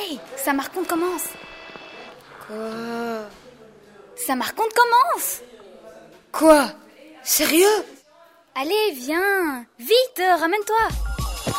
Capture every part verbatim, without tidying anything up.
Hey, ça me raconte commence. Quoi? Ça me raconte commence. Quoi? Sérieux? Allez, viens. Vite, ramène-toi.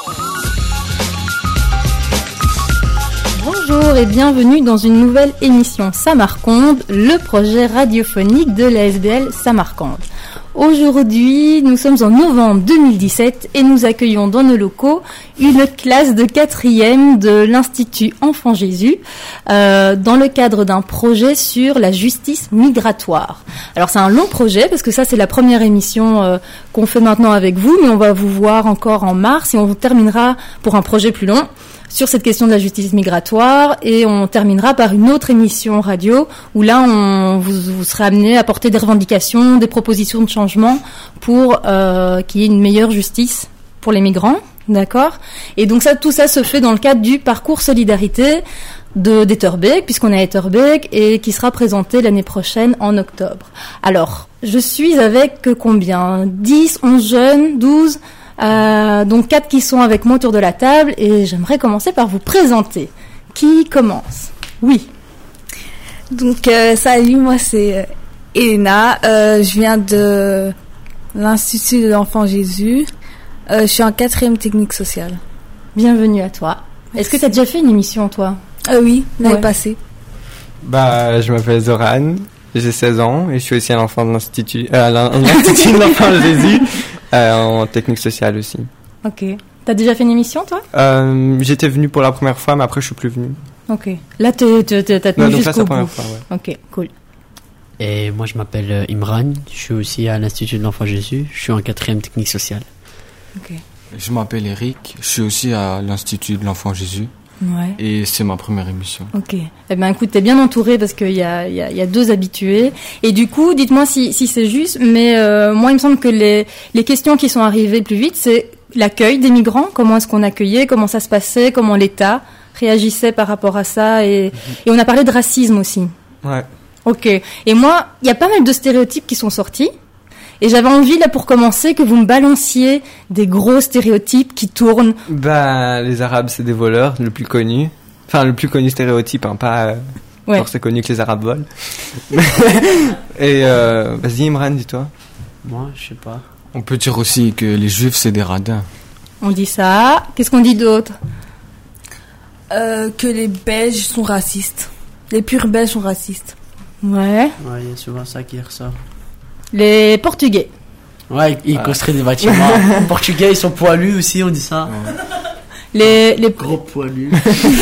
Bonjour et bienvenue dans une nouvelle émission Samarcande, le projet radiophonique de l'A S B L Samarcande. Aujourd'hui, nous sommes en novembre deux mille dix-sept et nous accueillons dans nos locaux une classe de quatrième de l'Institut Enfant Jésus euh, dans le cadre d'un projet sur la justice migratoire. Alors c'est un long projet parce que ça c'est la première émission euh, qu'on fait maintenant avec vous, mais on va vous voir encore en mars et on vous terminera pour un projet plus long sur cette question de la justice migratoire, et on terminera par une autre émission radio où là on vous, vous serez amené à porter des revendications, des propositions de changement pour euh, qu'il y ait une meilleure justice pour les migrants, d'accord ? Et donc ça, tout ça se fait dans le cadre du parcours solidarité de d'Etterbeek, puisqu'on est à Etterbeek, et qui sera présenté l'année prochaine en octobre. Alors, je suis avec euh, combien ? dix, onze jeunes, douze Euh, donc quatre qui sont avec moi autour de la table, et j'aimerais commencer par vous présenter. Qui commence ? Oui. Donc euh, salut, moi c'est euh, Elena, euh, je viens de l'Institut de l'Enfant Jésus, euh, je suis en quatrième technique sociale. Bienvenue à toi. Merci. Est-ce que tu as déjà fait une émission toi ? euh, Oui, l'année ouais. passée. Bah, je m'appelle Zoran, j'ai seize ans et je suis aussi un enfant de l'Institut, euh, l'Institut de l'Enfant Jésus. Euh, en technique sociale aussi. Ok. T'as déjà fait une émission, toi ? euh, J'étais venu pour la première fois, mais après je suis plus venu. Ok. Là, t'es, t'es, t'es, t'as tenu non, donc jusqu'au ça, c'est la bout. première fois, ouais. Ok, cool. Et moi, je m'appelle Imran. Je suis aussi à l'Institut de l'Enfant Jésus. Je suis en quatrième technique sociale. Ok. Je m'appelle Eric. Je suis aussi à l'Institut de l'Enfant Jésus. Ouais. Et c'est ma première émission. Ok. Eh ben, écoute, t'es bien entouré parce qu'il y a, il y a, il y a deux habitués. Et du coup, dites-moi si, si c'est juste, mais euh, moi, il me semble que les, les questions qui sont arrivées plus vite, c'est l'accueil des migrants. Comment est-ce qu'on accueillait ? Comment ça se passait ? Comment l'État réagissait par rapport à ça ? Et, mm-hmm. et on a parlé de racisme aussi. Ouais. Ok. Et moi, il y a pas mal de stéréotypes qui sont sortis. Et j'avais envie, là, pour commencer, que vous me balanciez des gros stéréotypes qui tournent. Bah, les Arabes, c'est des voleurs, le plus connu. Enfin, le plus connu stéréotype, hein, pas euh, ouais. genre c'est connu que les Arabes volent. Et euh, vas-y, Imran, dis-toi. Moi, je sais pas. On peut dire aussi que les Juifs, c'est des radins. On dit ça. Qu'est-ce qu'on dit d'autre ? euh, Que les Belges sont racistes. Les purs Belges sont racistes. Ouais. Ouais, il y a souvent ça qui ressort. Les Portugais. Ouais, ils ah. construisent des bâtiments. Les Portugais, ils sont poilus aussi, on dit ça. Ouais. Les, les... Gros poilus.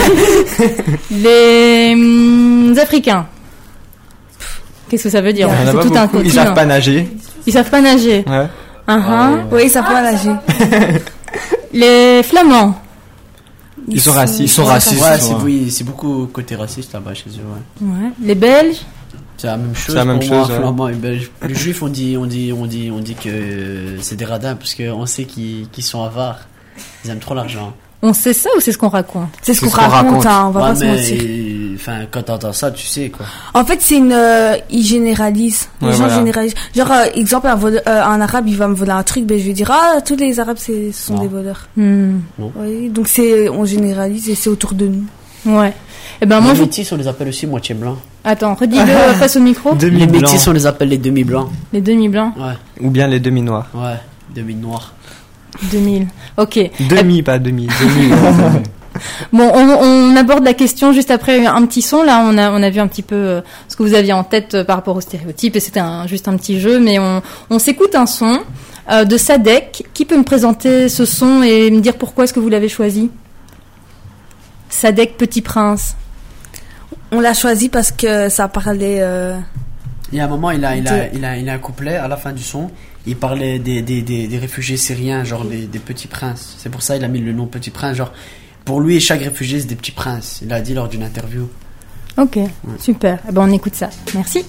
les hum, Africains. Qu'est-ce que ça veut dire ? C'est tout beaucoup. un continent. Ils savent pas nager. Ils savent pas nager. Ouais. Uh-huh. Ah, ouais. Oui, ils savent pas nager. Les Flamands. Ils, ils sont racistes. Ils sont racistes. Ouais, c'est, oui, c'est beaucoup côté raciste là-bas chez eux. Ouais. Ouais. Les Belges. C'est la même chose. C'est la même pour moi, chose. Ouais. Flamand et Belge. Les Juifs, on dit, on dit, on dit, on dit que c'est des radins parce qu'on sait qu'ils, qu'ils sont avares. Ils aiment trop l'argent. On sait ça ou c'est ce qu'on raconte ? C'est ce C'est qu'on ce qu'on raconte, raconte. hein, on va Ouais, pas se mais, mentir. enfin, quand t'entends ça, tu sais quoi. En fait, c'est une... Euh, ils généralisent. Les Ouais, gens voilà. généralisent. Genre, euh, exemple, un, voleur, euh, un arabe, il va me voler un truc, ben je vais dire, ah, tous les arabes, c'est, ce sont Non. des voleurs. hmm. Oui, donc c'est, on généralise et c'est autour de nous. Ouais. Eh ben moi, les je... métis, on les appelle aussi moitié blancs. Attends, redis-le face au micro. Les Demi-blancs. métis, on les appelle les demi-blancs. Les demi-blancs. Ouais, Ou bien les demi-noirs. ouais, demi-noirs. deux mille. Ok. Demi, pas demi. Demi. Bon, on, on aborde la question juste après un petit son. Là, on a, on a vu un petit peu euh, ce que vous aviez en tête euh, par rapport aux stéréotypes, et c'était un, juste un petit jeu. Mais on, on s'écoute un son euh, de Sadek. Qui peut me présenter ce son et me dire pourquoi est-ce que vous l'avez choisi ? Sadek, Petit Prince. On l'a choisi parce que ça parlait... Euh... Il y a un moment, il a, il a, De- il a, il a un couplet à la fin du son. Il parlait des, des, des, des réfugiés syriens, genre des, des petits princes. C'est pour ça qu'il a mis le nom Petit Prince. Genre, pour lui, chaque réfugié, c'est des petits princes. Il a dit lors d'une interview. Ok, super. Eh ben, on écoute ça. Merci.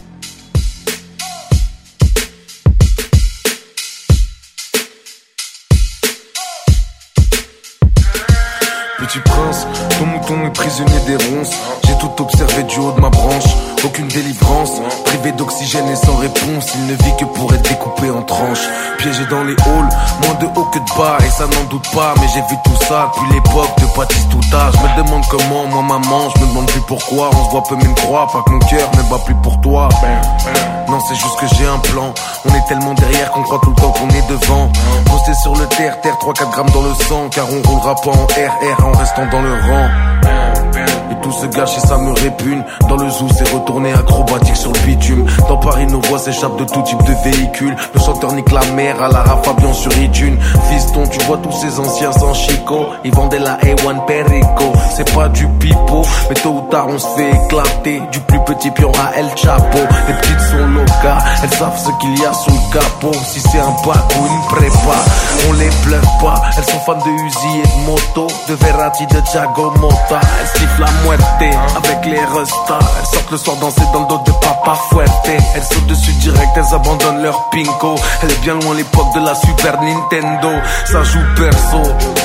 Petit prince, ton mouton est prisonnier des ronces. J'ai tout observé du haut de ma branche. Aucune délivrance, privé d'oxygène et sans réponse. Il ne vit que pour être découpé en tranches. piégé dans les halls, moins de haut que de bas, et ça n'en doute pas. Mais j'ai vu tout ça depuis l'époque de Baptiste Touta. Je me demande comment, moi maman, je me demande plus pourquoi. On se voit peu même croire, pas que mon cœur ne bat plus pour toi. Non, c'est juste que j'ai un plan. On est tellement derrière qu'on croit tout le temps qu'on est devant. Posté sur le terre, terre, trois quatre grammes dans le sang. Car on roulera pas en R R en restant dans le rang. Et tout se gâche et ça me répugne. Dans le zoo c'est retourné acrobatique sur le bitume. Dans Paris nos voix s'échappent de tout type de véhicule. Le chanteur nique la mer à la Fabian sur iTunes. Fiston tu vois tous ces anciens sans chico. Ils vendaient la A un Perico. C'est pas du pipeau, mais tôt ou tard on se fait éclater. Du plus petit pion à El Chapo. Les petites sont locales, elles savent ce qu'il y a sous le capot. Si c'est un bac ou une prépa, on les pleure pas. Elles sont fans de Uzi et de moto, de Verratti, de Thiago Motta. Elles sifflent la muerte avec les restas. Elles sortent le soir danser dans le dos de Papa Fuerte. Elles sautent dessus direct, elles abandonnent leur pinko. Elle est bien loin l'époque de la Super Nintendo. Ça joue perso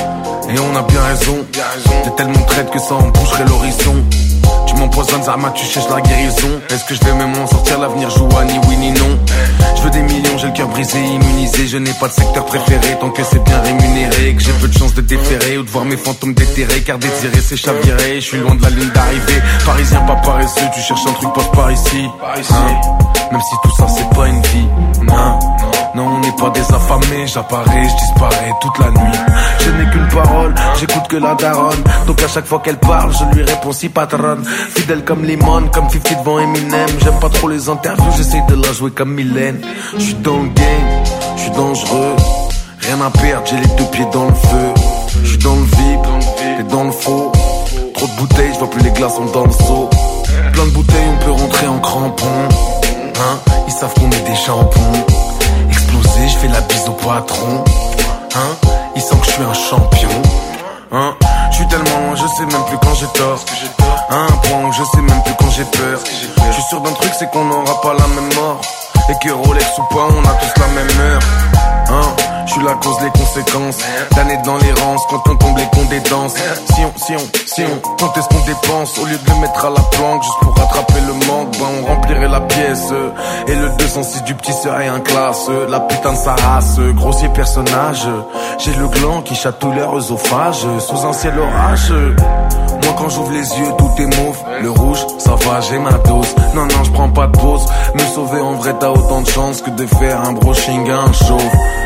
et on a bien raison. T'es tellement traite que ça en boucherait l'horizon. Tu m'empoisonnes, Zama, tu cherches la guérison. Est-ce que je vais même m'en sortir? L'avenir joue à ni oui ni non. Je veux des millions, j'ai le cœur brisé, immunisé. Je n'ai pas de secteur préféré tant que c'est bien rémunéré. Que j'ai peu de chance de déférer ou de voir mes fantômes déterrés. Car désirer c'est chavirer, je suis loin de la ligne d'arrivée. Parisien pas paresseux, tu cherches un truc, passe par ici, hein? Même si tout ça c'est pas une vie, non. Non, on n'est pas des affamés, j'apparais, je disparais toute la nuit. Je n'ai qu'une parole, j'écoute que la daronne. Donc à chaque fois qu'elle parle, je lui réponds si patronne. Fidèle comme Limon, comme cinquante devant Eminem. J'aime pas trop les interviews, j'essaie de la jouer comme Mylène. Je suis dans le game, je suis dangereux. Rien à perdre, j'ai les deux pieds dans le feu. Je suis dans le vide, t'es dans le faux. Trop de bouteilles, je vois plus les glaçons dans le seau. Plein de bouteilles, on peut rentrer en crampon, hein? Ils savent qu'on est des chambons. Explosé, je fais la bise au patron, hein? Ils sentent que je suis un champion, hein? Je suis tellement loin, je sais même plus quand j'ai tort. À un point où je sais même plus quand j'ai peur. Je suis sûr d'un truc, c'est qu'on n'aura pas la même mort. Et que Rolex ou pas, on a tous la même heure, hein? Je suis la cause, les conséquences d'années dans l'errance, quand on tombe les cons des danses. Si on, si on, si on comptait ce qu'on dépense, au lieu de le mettre à la planque, juste pour rattraper le manque, ben on remplirait la pièce. Et le deux cent six du petit serait un classe. La putain de sa race, grossier personnage. J'ai le gland qui chatouille leur œsophage, sous un ciel orage. Moi quand j'ouvre les yeux tout est mauve. Le rouge ça va j'ai ma dose. Non non je prends pas de pause. Me sauver en vrai t'as autant de chance que de faire un brushing à un chauve.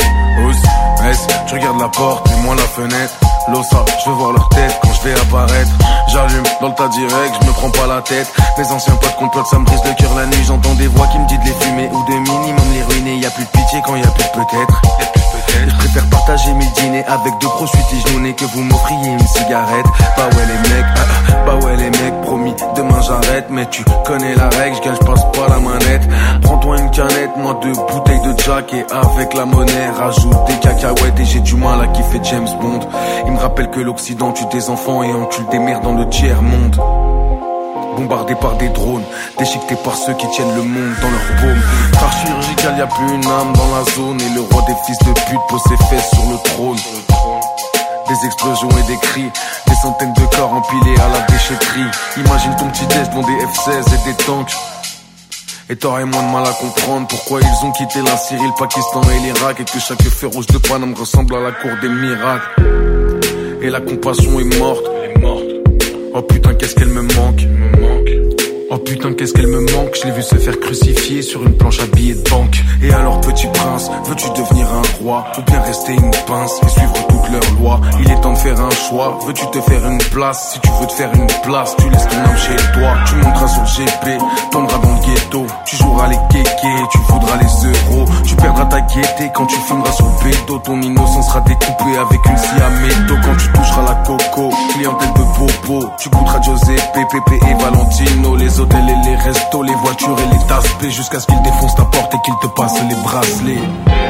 S, tu regardes la porte et moi la fenêtre. L'ossa, je veux voir leur tête quand je vais apparaître. J'allume dans le tas direct, je me prends pas la tête. Mes anciens potes complotent, ça me brise le cœur la nuit. J'entends des voix qui me disent de les fumer ou de minimum les ruiner. Y'a plus de pitié quand y'a plus de peut-être. Je préfère partager mes dîners avec deux gros suites genounés que vous m'offriez une cigarette. Bah ouais les mecs, ah, bah ouais les mecs, promis, demain j'arrête. Mais tu connais la règle, je gagne, je passe pas la manette. Prends-toi une canette, moi deux bouteilles de Jack. Et avec la monnaie, rajoute des cacahuètes. Et j'ai du mal à kiffer James Bond. Il me rappelle que l'Occident tue des enfants et encule des mères dans le tiers-monde. Bombardé par des drones, déchiqueté par ceux qui tiennent le monde dans leur paume. Par chirurgical, y'a plus une âme dans la zone. Et le roi des fils de pute pose ses fesses sur le trône. Des explosions et des cris, des centaines de corps empilés à la déchetterie. Imagine ton petit déj devant des F seize et des tanks. Et t'aurais moins de mal à comprendre pourquoi ils ont quitté la Syrie, le Pakistan et l'Irak. Et que chaque feu rouge de Paname ressemble à la cour des miracles. Et la compassion est morte. Oh putain qu'est-ce qu'elle me manque. Oh putain qu'est-ce qu'elle me manque. Je l'ai vu se faire crucifier sur une planche à billets de banque. Et alors petit prince, veux-tu devenir un roi ou bien rester une pince et suivre toutes leurs lois? Il est temps de faire un choix. Veux-tu te faire une place? Si tu veux te faire une place, tu laisses ton âme chez toi. Tu monteras sur G P, tomberas dans le ghetto. Tu joueras les kékés, tu voudras les euros. Tu perdras ta gaieté quand tu fumeras sur le pédo. Ton innocence sera découpée avec une scie à métaux. Quand tu toucheras la coco, clientèle de bobo. Tu goûteras Giuseppe, Pépé et Valentino. Les hôtels et les restos, les voitures et les tasses P, jusqu'à ce qu'ils défoncent ta porte et qu'ils te passent les bracelets.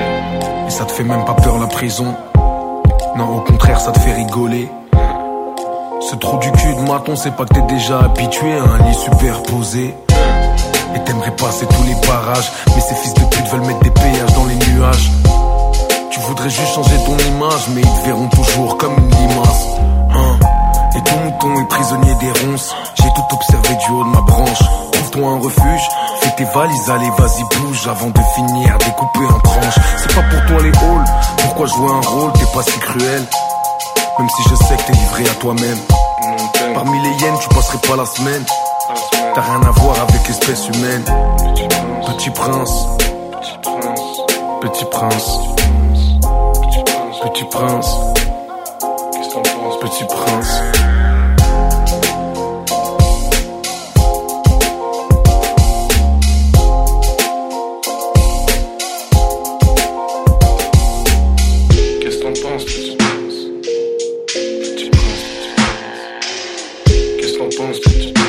Et ça te fait même pas peur la prison. Non au contraire ça te fait rigoler. Ce trou du cul de maton, c'est pas que t'es déjà habitué à un lit superposé. Et t'aimerais passer tous les barrages, mais ces fils de pute veulent mettre des péages dans les nuages. Tu voudrais juste changer ton image, mais ils te verront toujours comme une limace, hein. Et ton mouton est prisonnier des ronces. J'ai tout observé du haut de ma branche. Trouve trouve-toi un refuge. Fais tes valises, allez, vas-y, bouge avant de finir découpé en tranches. C'est pas pour toi les halls, pourquoi jouer un rôle, t'es pas si cruel. Même si je sais que t'es livré à toi-même. Parmi les hyènes, tu passerais pas la semaine. T'as rien à voir avec l'espèce humaine. Petit prince, petit prince, petit prince, qu'est-ce que t'en penses, petit prince? Qu'est-ce que t'en penses, petit prince? Petit prince, qu'est-ce que t'en penses, petit prince?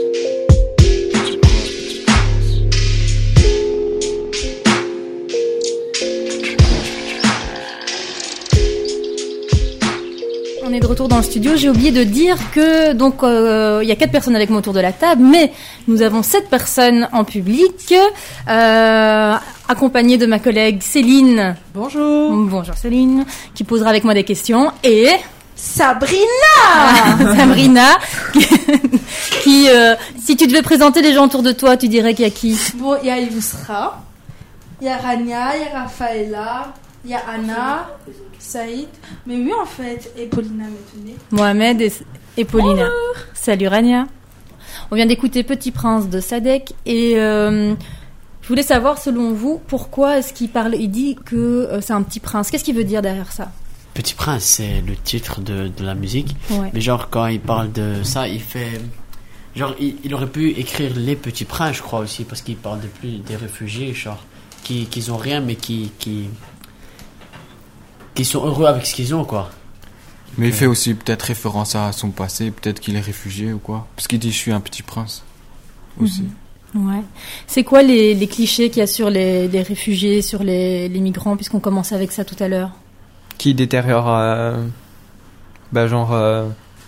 On est de retour dans le studio. J'ai oublié de dire que donc euh, il y a quatre personnes avec moi autour de la table, mais nous avons sept personnes en public, euh, accompagnées de ma collègue Céline. Bonjour. Bonjour Céline, qui posera avec moi des questions, et Sabrina. Sabrina, qui, qui euh, si tu devais présenter les gens autour de toi, tu dirais qu'il y a qui? Bon, il y a Yousra, il y a Rania, il y a Raphaëla, il y a Anna, Saïd. Mais oui, en fait, et Paulina maintenant. Mohamed et, et Paulina. Bonjour. Salut Rania. On vient d'écouter Petit Prince de Sadek, et euh, je voulais savoir, selon vous, pourquoi est-ce qu'il parle, il dit que euh, c'est un petit prince. Qu'est-ce qu'il veut dire derrière ça? Petit Prince, c'est le titre de, de la musique. Ouais. Mais genre, quand il parle de ça, il fait... Genre, il, il aurait pu écrire Les Petits Princes, je crois aussi, parce qu'il parle de plus des réfugiés, genre, qui, qui ont rien, mais qui, qui... qui sont heureux avec ce qu'ils ont, quoi. Mais il fait aussi peut-être référence à son passé, peut-être qu'il est réfugié ou quoi. Parce qu'il dit je suis un petit prince aussi. Mmh. Ouais. C'est quoi les, les clichés qu'il y a sur les, les réfugiés, sur les, les migrants, puisqu'on commençait avec ça tout à l'heure? Qui détériore, euh, bah genre, euh,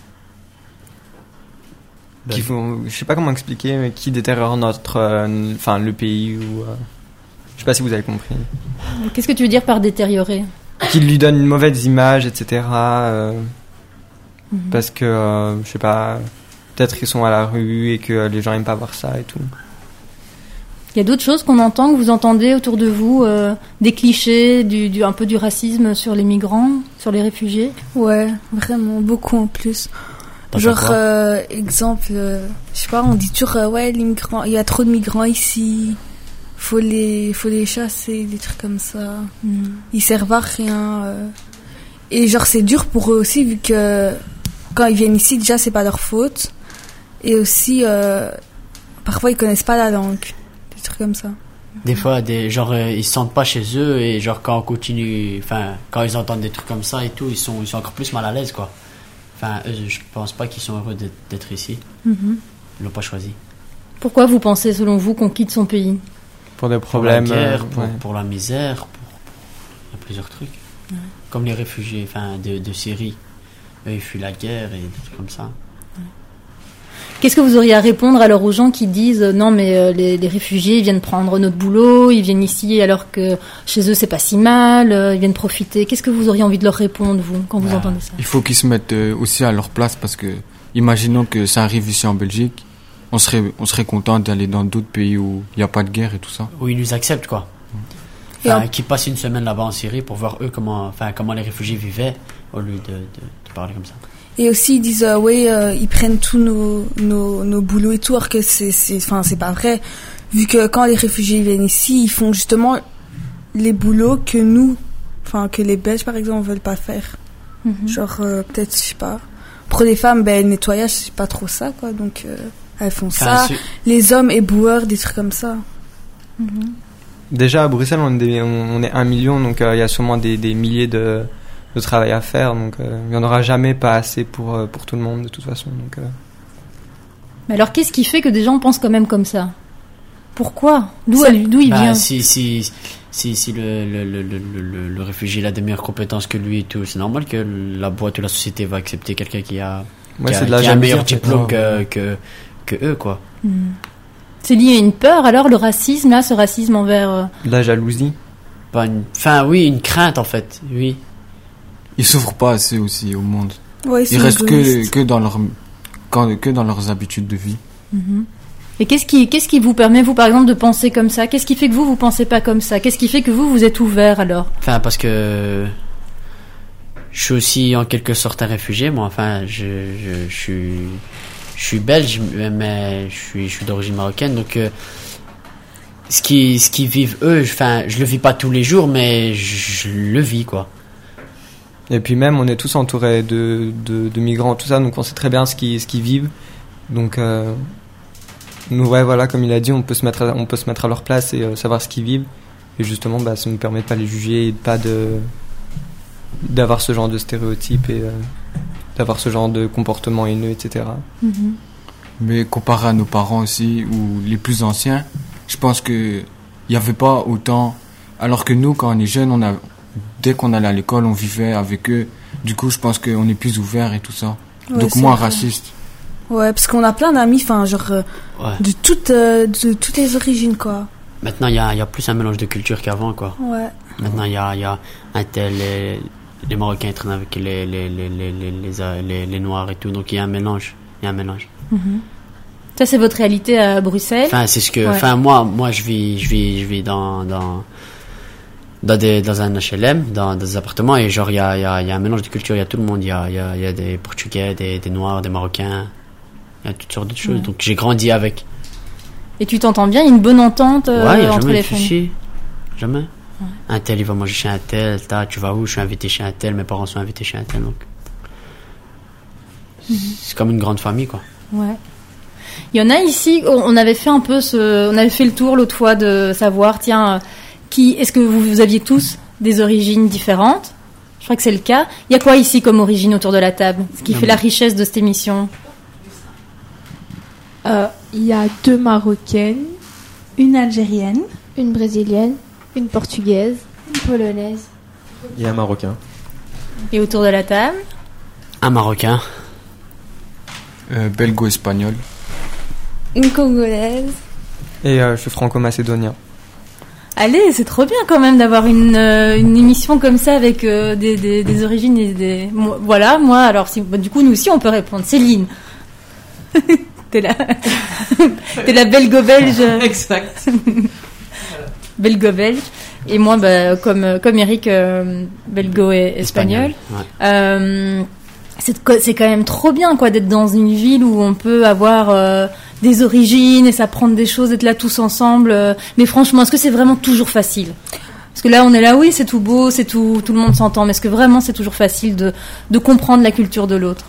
Ben, qui font, je sais pas comment expliquer, mais qui détériore notre, euh, enfin le pays ou, euh, je sais pas si vous avez compris. Qu'est-ce que tu veux dire par détériorer? Qui lui donne une mauvaise image, et cetera. Euh, Mhm. Parce que, euh, je sais pas, peut-être qu'ils sont à la rue et que les gens aiment pas voir ça et tout. Il y a d'autres choses qu'on entend, que vous entendez autour de vous, euh, des clichés, du, du, un peu du racisme sur les migrants, sur les réfugiés? Ouais, vraiment, beaucoup en plus. T'as fait Genre, quoi euh, exemple, euh, je sais pas, on dit toujours, euh, ouais, les migrants, il y a trop de migrants ici, faut les, faut les chasser, des trucs comme ça. Mm. Ils servent à rien. euh. Et genre, c'est dur pour eux aussi, vu que quand ils viennent ici, déjà, c'est pas leur faute. Et aussi, euh, parfois, ils connaissent pas la langue. Des trucs comme ça. Des fois, des, genre, euh, ils se sentent pas chez eux, et genre, quand on continue, enfin, quand ils entendent des trucs comme ça et tout, ils sont, ils sont encore plus mal à l'aise, quoi. Enfin, eux, je pense pas qu'ils sont heureux d'être, d'être ici. Mhm. Ils l'ont pas choisi. Pourquoi vous pensez, selon vous, qu'on quitte son pays? Pour des Pour la problèmes. guerre, euh, pour, ouais. pour la misère, pour... il y a plusieurs trucs. Ouais. Comme les réfugiés, enfin, de, de Syrie. Eux, ils fuient la guerre et des trucs comme ça. Qu'est-ce que vous auriez à répondre alors aux gens qui disent euh, non mais euh, les, les réfugiés ils viennent prendre notre boulot, ils viennent ici alors que chez eux c'est pas si mal, euh, ils viennent profiter. Qu'est-ce que vous auriez envie de leur répondre vous quand vous Ah. entendez ça? Il faut qu'ils se mettent euh, aussi à leur place parce que, imaginons que ça arrive ici en Belgique, on serait, on serait content d'aller dans d'autres pays où il n'y a pas de guerre et tout ça. Où ils nous acceptent, quoi. Et Enfin, en- qui passent une semaine là-bas en Syrie pour voir eux comment, enfin, comment les réfugiés vivaient, au lieu de, de, de parler comme ça. Et aussi, ils disent, euh, ouais, euh, ils prennent tous nos, nos, nos boulots et tout, alors que c'est, c'est, enfin, c'est pas vrai. Vu que quand les réfugiés viennent ici, ils font justement les boulots que nous, enfin, que les Belges, par exemple, veulent pas faire. Mhm. Genre, euh, peut-être, je sais pas. Pour les femmes, ben, le nettoyage, c'est pas trop ça, quoi. Donc, euh, elles font Enfin, ça. c'est- Les hommes éboueurs, des trucs comme ça. Mhm. Déjà à Bruxelles on est, des- on est un million, donc euh, il y a sûrement des, des milliers de, de travail à faire, donc euh, il n'y en aura jamais pas assez pour, euh, pour tout le monde de toute façon. Donc, euh. Mais alors qu'est-ce qui fait que des gens pensent quand même comme ça? Pourquoi? D'où, elle- d'où il Bah, vient? si, si, si, si le, le, le, le, le, le réfugié il a des meilleures compétences que lui et tout, c'est normal que la boîte ou la société va accepter quelqu'un qui a, Ouais, qui a, c'est de la qui a un jalousie, meilleur en fait. diplôme Ouais. que, que, que eux, quoi. Mhm. C'est lié à une peur alors, le racisme là, ce racisme envers... euh, De la jalousie. Pas une, enfin, oui, une crainte, en fait, oui. Ils souffrent pas assez aussi au monde. Ouais, Ils c'est restent que, égoïste. que, dans leur, quand- que dans leurs habitudes de vie. mhm. Et qu'est-ce qui, qu'est-ce qui vous permet, vous, par exemple, de penser comme ça? Qu'est-ce qui fait que vous, vous pensez pas comme ça? Qu'est-ce qui fait que vous, vous êtes ouvert, alors? Enfin, parce que je suis aussi en quelque sorte un réfugié, moi. Enfin, je, je, je suis, je suis belge, mais je suis, je suis d'origine marocaine, donc euh, ce qui, ce qu'ils vivent eux, enfin, je le vis pas tous les jours, mais je, je le vis, quoi. Et puis même, on est tous entourés de, de, de migrants, tout ça, donc on sait très bien ce qu'ils, ce qu'ils vivent. Donc, euh, nous, ouais, voilà, comme il a dit, on peut se mettre à, on peut se mettre à leur place et euh, savoir ce qu'ils vivent. Et justement, bah, ça nous permet de pas les juger et de pas de, d'avoir ce genre de stéréotypes et euh, d'avoir ce genre de comportement haineux, et cetera. Mm-hmm. Mais comparé à nos parents aussi, ou les plus anciens, je pense que il y avait pas autant. Alors que nous, quand on est jeunes, on a, dès qu'on allait à l'école, on vivait avec eux. Du coup, je pense qu'on est plus ouvert et tout ça. Ouais, Donc c'est moins vrai. raciste. Ouais, parce qu'on a plein d'amis, enfin, genre, euh, Ouais. de toutes, euh, de toutes les origines, quoi. Maintenant, il y a, il y a plus un mélange de culture qu'avant, quoi. Ouais. Maintenant, il y a, il y a un tel, les, les Marocains ils traînent avec les, les, les, les, les, les, les, les Noirs et tout. Donc, il y a un mélange. Il y a un mélange. Mm-hmm. Ça, c'est votre réalité à Bruxelles? Enfin, c'est ce que, Ouais. enfin, moi, moi, je vis, je vis, je vis dans, dans, dans des, dans un H L M, dans, dans des appartements, et genre, il y a, il y a, il y a un mélange de culture, il y a tout le monde, il y a, il y a, il y a des Portugais, des, des Noirs, des Marocains, il y a toutes sortes de choses. Ouais. Donc, j'ai grandi avec. Et tu t'entends bien? Il y a une bonne entente euh, Ouais, il y a entre jamais les de familles? soucis. Jamais. Un tel, il va manger chez un tel, ta, tu vas où? Je suis invité chez un tel, mes parents sont invités chez un tel, donc. C'est comme une grande famille, quoi. Ouais. Il y en a ici, on on avait fait un peu ce, on avait fait le tour l'autre fois de savoir, tiens, euh, qui, est-ce que vous, vous aviez tous des origines différentes? Je crois que c'est le cas. Il y a quoi ici comme origine autour de la table? Ce qui Non, fait mais- la richesse de cette émission. Euh, Il y a deux Marocaines, une Algérienne, Une brésilienne, une portugaise, une polonaise. Il y a un Marocain. Et autour de la table? Un Marocain. Euh, belgo-espagnol. Une Congolaise. Et euh, je suis franco-macédonien. Allez, c'est trop bien quand même d'avoir une, euh, une émission comme ça avec euh, des, des, des origines et des... Moi- voilà, moi, alors si, bah, du coup, nous aussi, on peut répondre. Céline. T'es la... T'es la belgo-belge. Exact. Belgo-belge. Et moi, bah, comme, comme Eric, euh, belgo et espagnol. Ouais. Euh, c'est, co- c'est quand même trop bien quoi, d'être dans une ville où on peut avoir euh, des origines et s'apprendre des choses, être là tous ensemble. euh. Mais franchement, est-ce que c'est vraiment toujours facile? Parce que là, on est là, oui, c'est tout beau, c'est tout, tout le monde s'entend. Mais est-ce que vraiment c'est toujours facile de, de comprendre la culture de l'autre?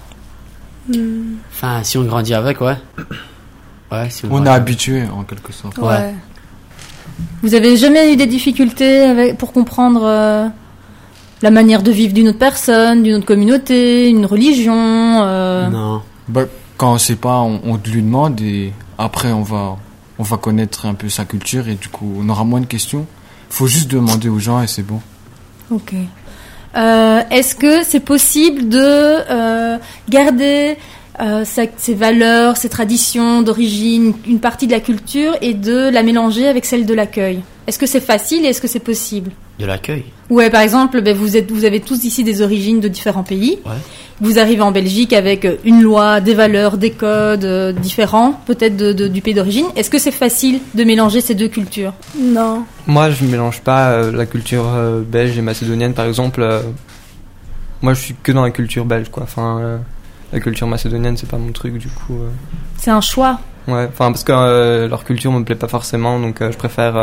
Enfin, si on grandit avec, ouais. Ouais, si on, On grandit est avec. habitué en quelque sorte. Ouais. Ouais. Vous avez jamais eu des difficultés avec, pour comprendre euh, la manière de vivre d'une autre personne, d'une autre communauté, une religion euh... Non. Bah, quand on sait pas, on, on lui demande et après on va, on va connaître un peu sa culture et du coup on aura moins de questions. Faut juste demander aux gens et c'est bon. Ok. Euh, est-ce que c'est possible de euh, garder euh, sa- ses valeurs, ses traditions d'origine, une partie de la culture et de la mélanger avec celle de l'accueil? Est-ce que c'est facile et est-ce que c'est possible? De l'accueil. Ouais, par exemple, ben, vous êtes, vous avez tous ici des origines de différents pays. Ouais. Vous arrivez en Belgique avec euh, une loi, des valeurs, des codes euh, différents, peut-être de, de- du pays d'origine. Est-ce que c'est facile de mélanger ces deux cultures? Non. Moi, je mélange pas euh, la culture euh, belge et macédonienne, par exemple. euh, moi, je suis que dans la culture belge, quoi. Enfin, euh, la culture macédonienne, c'est pas mon truc, du coup. euh. C'est un choix. Ouais, enfin, parce que euh, leur culture me plaît pas forcément, donc euh, je préfère euh,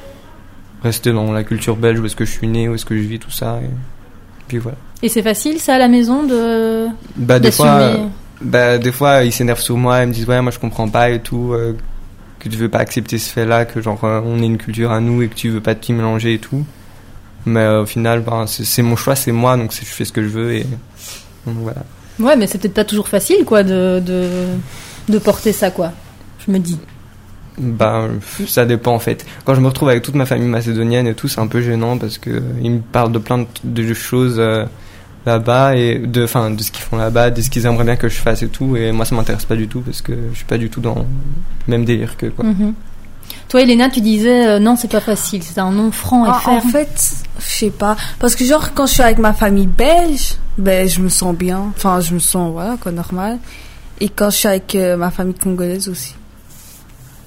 rester dans la culture belge, où est-ce que je suis né, où est-ce que je vis, tout ça. Et puis voilà. Et c'est facile, ça, à la maison, de Bah, des d'assumer. fois, euh, bah, des fois, ils s'énervent sur moi, ils me disent, ouais, moi, je comprends pas et tout, euh, que tu veux pas accepter ce fait-là, que genre, euh, on est une culture à nous et que tu veux pas t'y mélanger et tout. Mais euh, au final, bah, c'est, c'est mon choix, c'est moi, donc c'est- je fais ce que je veux et donc, voilà. Ouais, mais c'est peut-être pas toujours facile, quoi, de, de, de porter ça, quoi. Je me dis. Bah, euh, ça dépend en fait. Quand je me retrouve avec toute ma famille macédonienne et tout, c'est un peu gênant parce que euh, ils me parlent de plein de, de choses euh, là-bas et de, enfin, de ce qu'ils font là-bas, de ce qu'ils aimeraient bien que je fasse et tout. Et moi, ça m'intéresse pas du tout parce que je suis pas du tout dans le même délire que quoi. Mhm. Toi, Elena, tu disais euh, non, c'est pas facile, c'est un nom franc et Ah, ferme. en fait, je sais pas. Parce que genre, quand je suis avec ma famille belge, ben, je me sens bien. Enfin, je me sens, voilà, quoi, normal. Et quand je suis avec euh, ma famille congolaise aussi.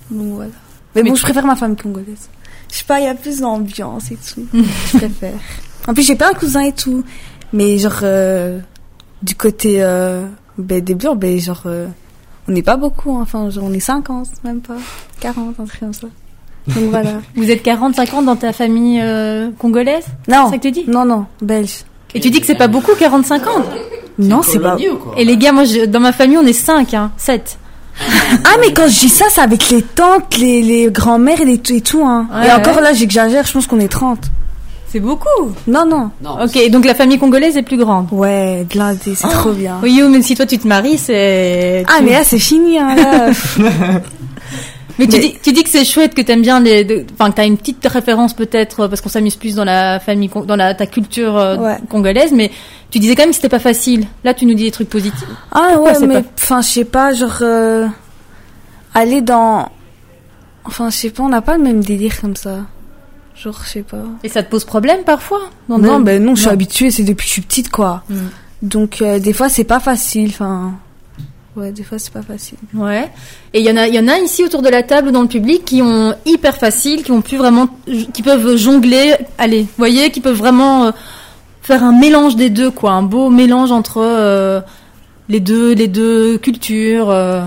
Donc voilà. Mais, Mais bon, tu- je préfère ma famille congolaise. Je sais pas, il y a plus d'ambiance et tout. Je préfère. En plus, j'ai pas un cousin et tout. Mais genre, euh, du côté euh, ben, des Blancs, ben, genre, euh, on n'est pas beaucoup. Hein. Enfin, genre, on est cinquante, même pas. quarante, un truc comme ça. Donc voilà. Vous êtes quarante cinquante dans ta famille euh, congolaise? Non. C'est ça que tu dis? Non, non, belge. Et tu dis que c'est pas beaucoup quarante cinquante? Non, c'est pas. Colonie ou quoi? Et les gars, moi, je- dans ma famille, on est cinq, hein, sept. Ah, mais quand je dis ça, c'est avec les tantes, les, les grands-mères et, les, et tout. Hein. Ouais, et encore ouais. là, j'exagère, je pense qu'on est trente. C'est beaucoup. Non, non. Non. Ok, donc la famille congolaise est plus grande. Ouais, blindé, c'est trop bien. Oui, mais si toi tu te maries, c'est... Ah, tu- mais là, c'est fini. Hein, là. Mais tu Mais- dis, tu dis que c'est chouette, que t'aimes bien les, de- enfin que t'as une petite référence peut-être parce qu'on s'amuse plus dans la famille, con- dans la ta culture euh, Ouais. congolaise, mais tu disais quand même que c'était pas facile. Là, tu nous dis des trucs positifs. Ah Pourquoi ouais, c'est mais pas- enfin, je sais pas, genre euh, aller dans, enfin, je sais pas, on n'a pas le même délire comme ça. Genre, je sais pas. Et ça te pose problème parfois dans Non, des- ben non, je suis habituée, c'est depuis que je suis petite, quoi. Mm. Donc euh, des fois, c'est pas facile. Enfin, ouais, des fois, c'est pas facile. Ouais. Et il y en a, il y en a ici autour de la table ou dans le public qui ont hyper facile, qui ont pu vraiment, qui peuvent jongler. Allez, vous voyez, qui peuvent vraiment euh, faire un mélange des deux, quoi, un beau mélange entre euh, les deux, les deux cultures. euh.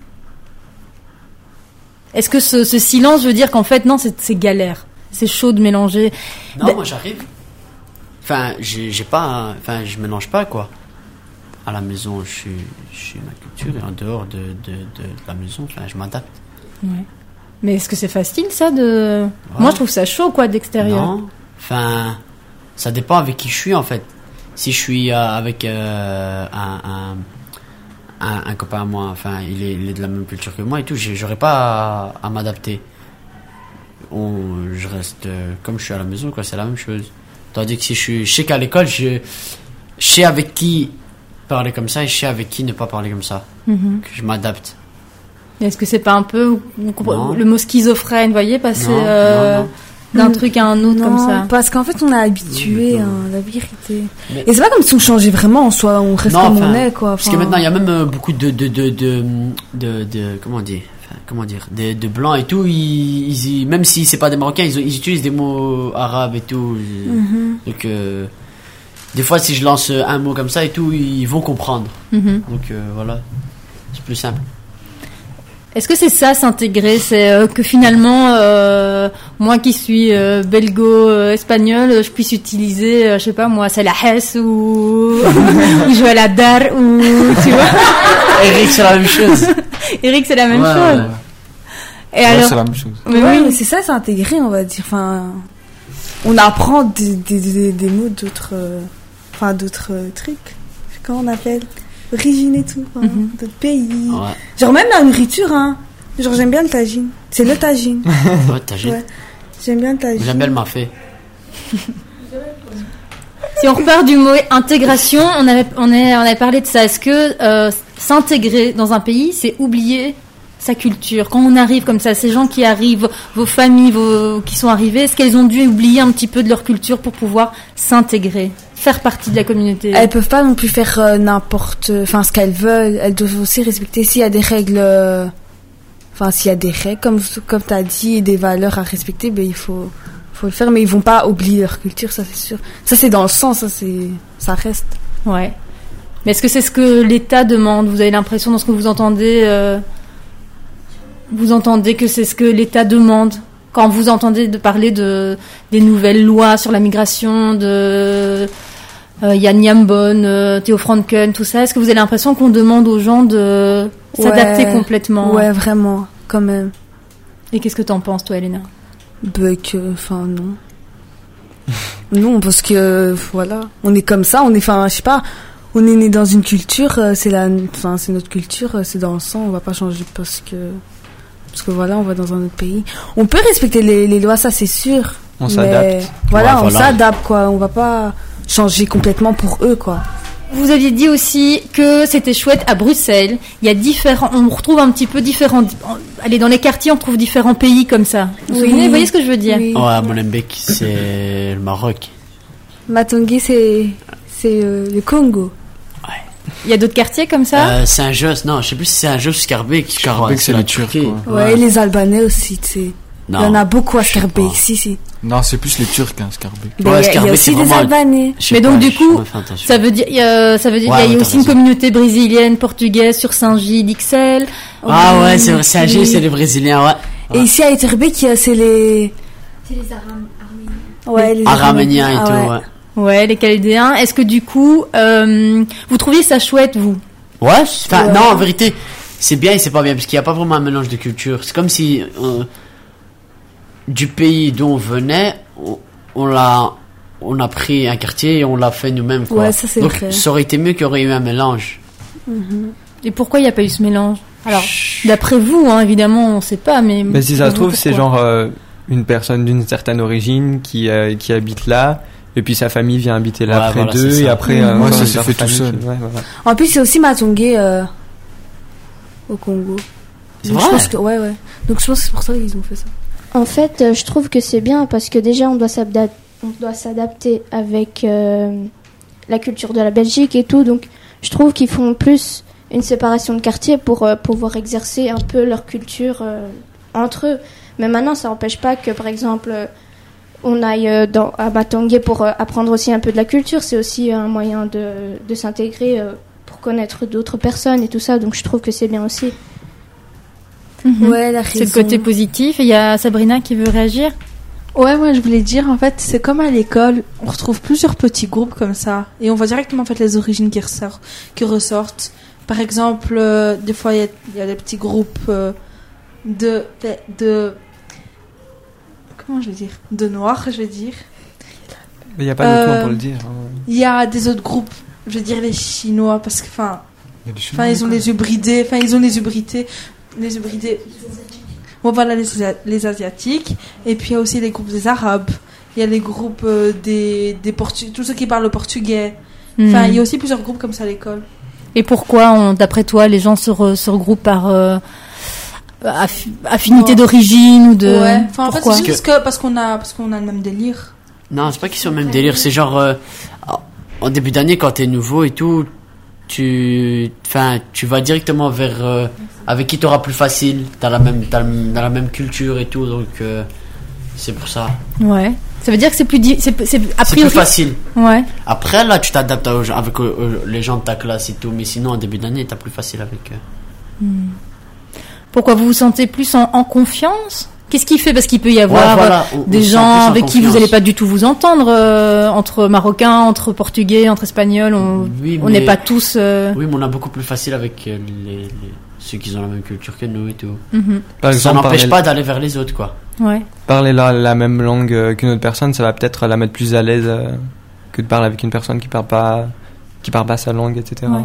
Est-ce que ce, ce silence veut dire qu'en fait non, c'est, c'est galère, c'est chaud de mélanger. Non, Ben- moi j'arrive. Enfin, j'ai j'ai pas. un- Enfin, je mélange pas quoi. À la maison, je suis, je suis ma culture et en dehors de, de, de, de la maison, enfin, je m'adapte. Ouais. Mais est-ce que c'est facile ça de Moi, je trouve ça chaud quoi d'extérieur. Non. Enfin, ça dépend avec qui je suis en fait. Si je suis euh, avec euh, un, un, un, un copain à moi, enfin, il est, il est de la même culture que moi et tout, j'ai- j'aurais pas à, à m'adapter. On, je reste euh, comme je suis à la maison, quoi, c'est la même chose. Tandis que si je suis, je sais qu'à l'école, je, je sais avec qui parler comme ça et je sais avec qui ne pas parler comme ça. Mhm. Que je m'adapte. Est-ce que c'est pas un peu vous comprenez, Non. le mot schizophrène, vous voyez, passer Non, euh, non, non. d'un Mm. truc à un autre Non, comme ça. parce qu'en fait, on est habitué, Non. hein, la vérité. Mais- Et c'est pas comme si on changeait vraiment, en soi, on reste Non, comme enfin, on est, quoi. Parce que Enfin, maintenant, il y a même euh, beaucoup de, de, de, de, de, de- comment dire, enfin, comment dire, de, de blancs et tout, ils, ils- même si c'est pas des Marocains, ils, ils utilisent des mots arabes et tout. Mhm. Donc, euh, des fois, si je lance un mot comme ça et tout, ils vont comprendre. Mhm. Donc, euh, voilà, c'est plus simple. Est-ce que c'est ça s'intégrer, c'est euh, que finalement euh, moi qui suis euh, belgo-espagnol, je puisse utiliser, euh, je sais pas moi, c'est la hesse ou ou jouer à la dar ou tu vois. Eric, c'est la même chose. Eric, c'est la même Ouais, chose. ouais. Et Ouais, alors c'est la même chose. Mais ouais, oui, mais c'est ça, c'est intégré, on va dire. Enfin, on apprend des, des, des, des mots d'autres, euh, enfin, d'autres euh, trucs. Comment on appelle? Origine et tout, enfin, Mhm. d'autres pays. Ouais, Genre même la nourriture, hein. Genre j'aime bien le tagine. C'est le tagine. ouais, t'as gêné. Ouais. J'aime bien le tagine. J'aime bien le mafé. si on repart du mot intégration, on avait on est on avait parlé de ça. Est-ce que euh, s'intégrer dans un pays, c'est oublier sa culture? Quand on arrive comme ça, ces gens qui arrivent, vos familles, vos qui sont arrivées, est-ce qu'elles ont dû oublier un petit peu de leur culture pour pouvoir s'intégrer, faire partie de la communauté? Elles peuvent pas non plus faire euh, n'importe, enfin ce qu'elles veulent. Elles doivent aussi respecter s'il y a des règles, euh, enfin s'il y a des règles comme comme t'as dit et des valeurs à respecter, ben il faut faut le faire. Mais ils vont pas oublier leur culture, ça c'est sûr. Ça c'est dans le sang, ça c'est ça reste. Ouais. Mais est-ce que c'est ce que l'État demande? Vous avez l'impression dans ce que vous entendez, euh, vous entendez que c'est ce que l'État demande quand vous entendez de parler de des nouvelles lois sur la migration, de euh, Yann Yambon, euh, Théo Franken, tout ça. Est-ce que vous avez l'impression qu'on demande aux gens de s'adapter Ouais. complètement? Ouais, vraiment, quand même. Et qu'est-ce que t'en penses, toi, Elena? Ben que, enfin non. Non, parce que voilà, on est comme ça, on est, enfin, je sais pas, on est né dans une culture, euh, c'est la, enfin, c'est notre culture, euh, c'est dans le sang, on va pas changer parce que, parce que voilà, on va dans un autre pays. On peut respecter les, les lois, ça c'est sûr. On mais s'adapte. Voilà, Ouais, on voilà. s'adapte quoi, on va pas changer complètement pour eux quoi. Vous aviez dit aussi que c'était chouette à Bruxelles. Il y a différents, on retrouve un petit peu différents. Allez, dans les quartiers, on trouve différents pays comme ça. Vous vous Oui. souvenez? Vous voyez ce que je veux dire? Oui. Ouais, à Molenbeek, c'est le Maroc. Matongi c'est, c'est euh, le Congo. Il y a d'autres quartiers comme ça euh, Saint-Just, non, je sais plus si c'est Saint-Just ou Scarbeck. Scarbeck, c'est la Turquie. Ouais, ouais, et les Albanais aussi, tu sais. Il y en a beaucoup à Scarbeck, si, si. Non, c'est plus les Turcs, hein, Scarbeck. Il ouais, y, y a aussi des Albanais. Mais donc, pas, du coup, ça veut dire, euh, ça veut dire, ouais, il y a aussi une communauté brésilienne, portugaise sur Saint-Gilles, d'Ixelles. Ah ouais, ouais c'est vrai, Saint-Gilles, c'est les Brésiliens, ouais. Et ouais. Ici à Etterbeek, c'est les... C'est les Aram- Arméniens. Ouais, les Araméniens et ah, tout, ouais. ouais. Ouais, les Chaldéens. Est-ce que du coup, euh, vous trouviez ça chouette, vous? Ouais, enfin, ouais. Non, en vérité, c'est bien et c'est pas bien, parce qu'il n'y a pas vraiment un mélange de culture. C'est comme si, euh, du pays d'où on venait, on, on l'a, on a pris un quartier et on l'a fait nous-mêmes, quoi. Ouais, ça c'est Donc, vrai. ça aurait été mieux qu'il y aurait eu un mélange. Mm-hmm. Et pourquoi il n'y a pas eu ce mélange? Alors, d'après vous, hein, évidemment, on sait pas, mais... Mais si ça se trouve, c'est genre euh, une personne d'une certaine origine qui, euh, qui habite là, et puis sa famille vient habiter là ouais, près voilà, d'eux, et après... Mmh. Euh, Moi, ça s'est fait tout seul. Qui, ouais, voilà. En plus, c'est aussi Matongé euh, au Congo. C'est Donc, vrai je pense que, ouais, ouais. Donc, je pense que c'est pour ça qu'ils ont fait ça. En fait, euh, je trouve que c'est bien parce que déjà, on doit s'adapter, on doit s'adapter avec euh, la culture de la Belgique et tout. Donc, je trouve qu'ils font plus une séparation de quartiers pour euh, pouvoir exercer un peu leur culture euh, entre eux. Mais maintenant, ça n'empêche pas que, par exemple, euh, on aille euh, dans, à Matongé pour euh, apprendre aussi un peu de la culture. C'est aussi un moyen de, de s'intégrer euh, pour connaître d'autres personnes et tout ça. Donc, je trouve que c'est bien aussi. Mmh. Ouais, la c'est le côté positif. Et il y a Sabrina qui veut réagir. Ouais, moi je voulais dire, en fait, c'est comme à l'école, on retrouve plusieurs petits groupes comme ça, et on voit directement en fait les origines qui ressortent. Qui ressortent. Par exemple, euh, des fois il y, y a des petits groupes euh, de, de, comment je vais dire, de noirs, je vais dire. Mais il n'y a pas d'autre euh, mot pour le dire. Il y a des autres groupes, je veux dire les Chinois, parce que, enfin, enfin ils ont les yeux bridés, enfin ils ont les yeux bridés. Les hybridés. Bon, voilà, les, les Asiatiques. Et puis, il y a aussi les groupes des Arabes. Il y a les groupes euh, des, des Portugais, tous ceux qui parlent le portugais. Enfin, mm. il y a aussi plusieurs groupes comme ça à l'école. Et pourquoi, on, d'après toi, les gens se, re, se regroupent par euh, aff, affinité oh. d'origine ou de... Ouais, enfin, en fait, c'est juste que... que parce qu'on a, parce qu'on a le même délire. Non, c'est pas qu'ils sont le même délire. C'est genre, euh, en début d'année, quand t'es nouveau et tout, tu, enfin, tu vas directement vers... Euh, avec qui t'auras plus facile, t'as la même, t'as la même culture et tout, donc euh, c'est pour ça. Ouais. Ça veut dire que c'est plus, di- c'est, c'est a priori. C'est plus facile. Ouais. Après là, tu t'adaptes aux, avec aux, aux, les gens de ta classe et tout, mais sinon en début d'année, t'as plus facile avec eux. Hmm. Pourquoi vous vous sentez plus en, en confiance? Qu'est-ce qui fait? Parce qu'il peut y avoir ouais, voilà, on, des on gens avec qui vous n'allez pas du tout vous entendre, euh, entre Marocains, entre Portugais, entre Espagnols, on oui, on n'est pas tous... Euh... Oui, mais on a beaucoup plus facile avec les, les, ceux qui ont la même culture que nous et tout. Mm-hmm. Par exemple, ça n'empêche pas d'aller vers les autres, quoi. Ouais. Parler la, la même langue euh, qu'une autre personne, ça va peut-être la mettre plus à l'aise euh, que de parler avec une personne qui parle pas, qui parle pas sa langue, et cetera. Ouais.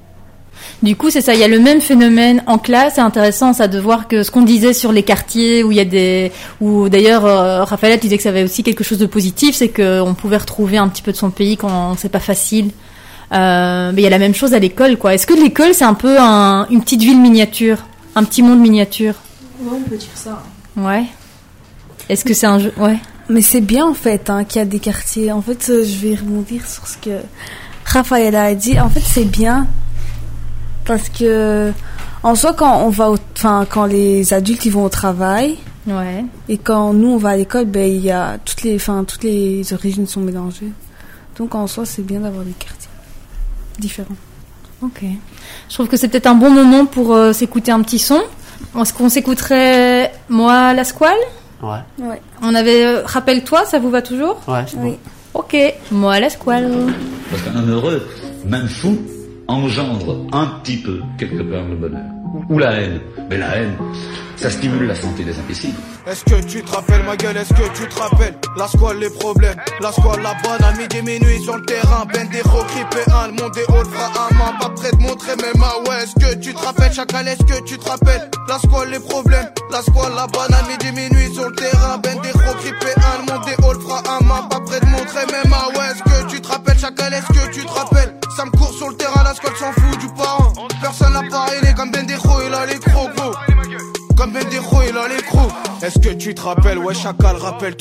Du coup, c'est ça, il y a le même phénomène en classe. C'est intéressant, ça, de voir que ce qu'on disait sur les quartiers où il y a des, où d'ailleurs, euh, Raphaël disait que ça avait aussi quelque chose de positif, c'est qu'on pouvait retrouver un petit peu de son pays quand c'est pas facile. Euh, mais il y a la même chose à l'école, quoi. Est-ce que l'école, c'est un peu un, une petite ville miniature, un petit monde miniature? Ouais, on peut dire ça. Ouais. Est-ce que c'est un jeu? Ouais. Mais c'est bien, en fait, hein, qu'il y a des quartiers. En fait, euh, je vais rebondir sur ce que Raphaël a dit. En fait, c'est bien. Parce que, en soi, quand on va au, enfin, quand les adultes, ils vont au travail. Ouais. Et quand nous, on va à l'école, ben, il y a toutes les, enfin, toutes les origines sont mélangées. Donc, en soi, c'est bien d'avoir des quartiers différents. Ok. Je trouve que c'est peut-être un bon moment pour euh, s'écouter un petit son. Est-ce qu'on s'écouterait Moi, la Squale? Ouais. Ouais. On avait, euh, rappelle-toi, ça vous va toujours? Ouais, c'est oui. Bon. Ok. Moi, la Squale. Parce qu'un heureux, même fou, engendre un petit peu, quelque part, le bonheur. Ou la haine. Mais la haine, ça stimule la santé des imbéciles. Est-ce que tu te rappelles ma gueule, est-ce que tu te rappelles la squale, les problèmes, la squale, la bonne à midi, minuit sur le terrain, Bendero, Crippé un, le monde est haut, fera un main, pas prêt de montrer mes mains, ouais, est-ce que tu te rappelles Chacal, est-ce que tu te rappelles la squale, les problèmes, la squale, la bonne à midi, minuit sur le terrain, Bendero, Crippé un, le monde est haut, fera un main, pas prêt de montrer mes mains, ouais, est-ce que tu te rappelles Chacal, est-ce que tu te rappelles ça me court sur le terrain, la squale s'en fout du parrain, personne n'a parrainé comme Bendero, il a les crocos. Comme Bendero, il a les crocs. Est-ce que tu te rappelles, ouais, Chacal, rappelle-toi.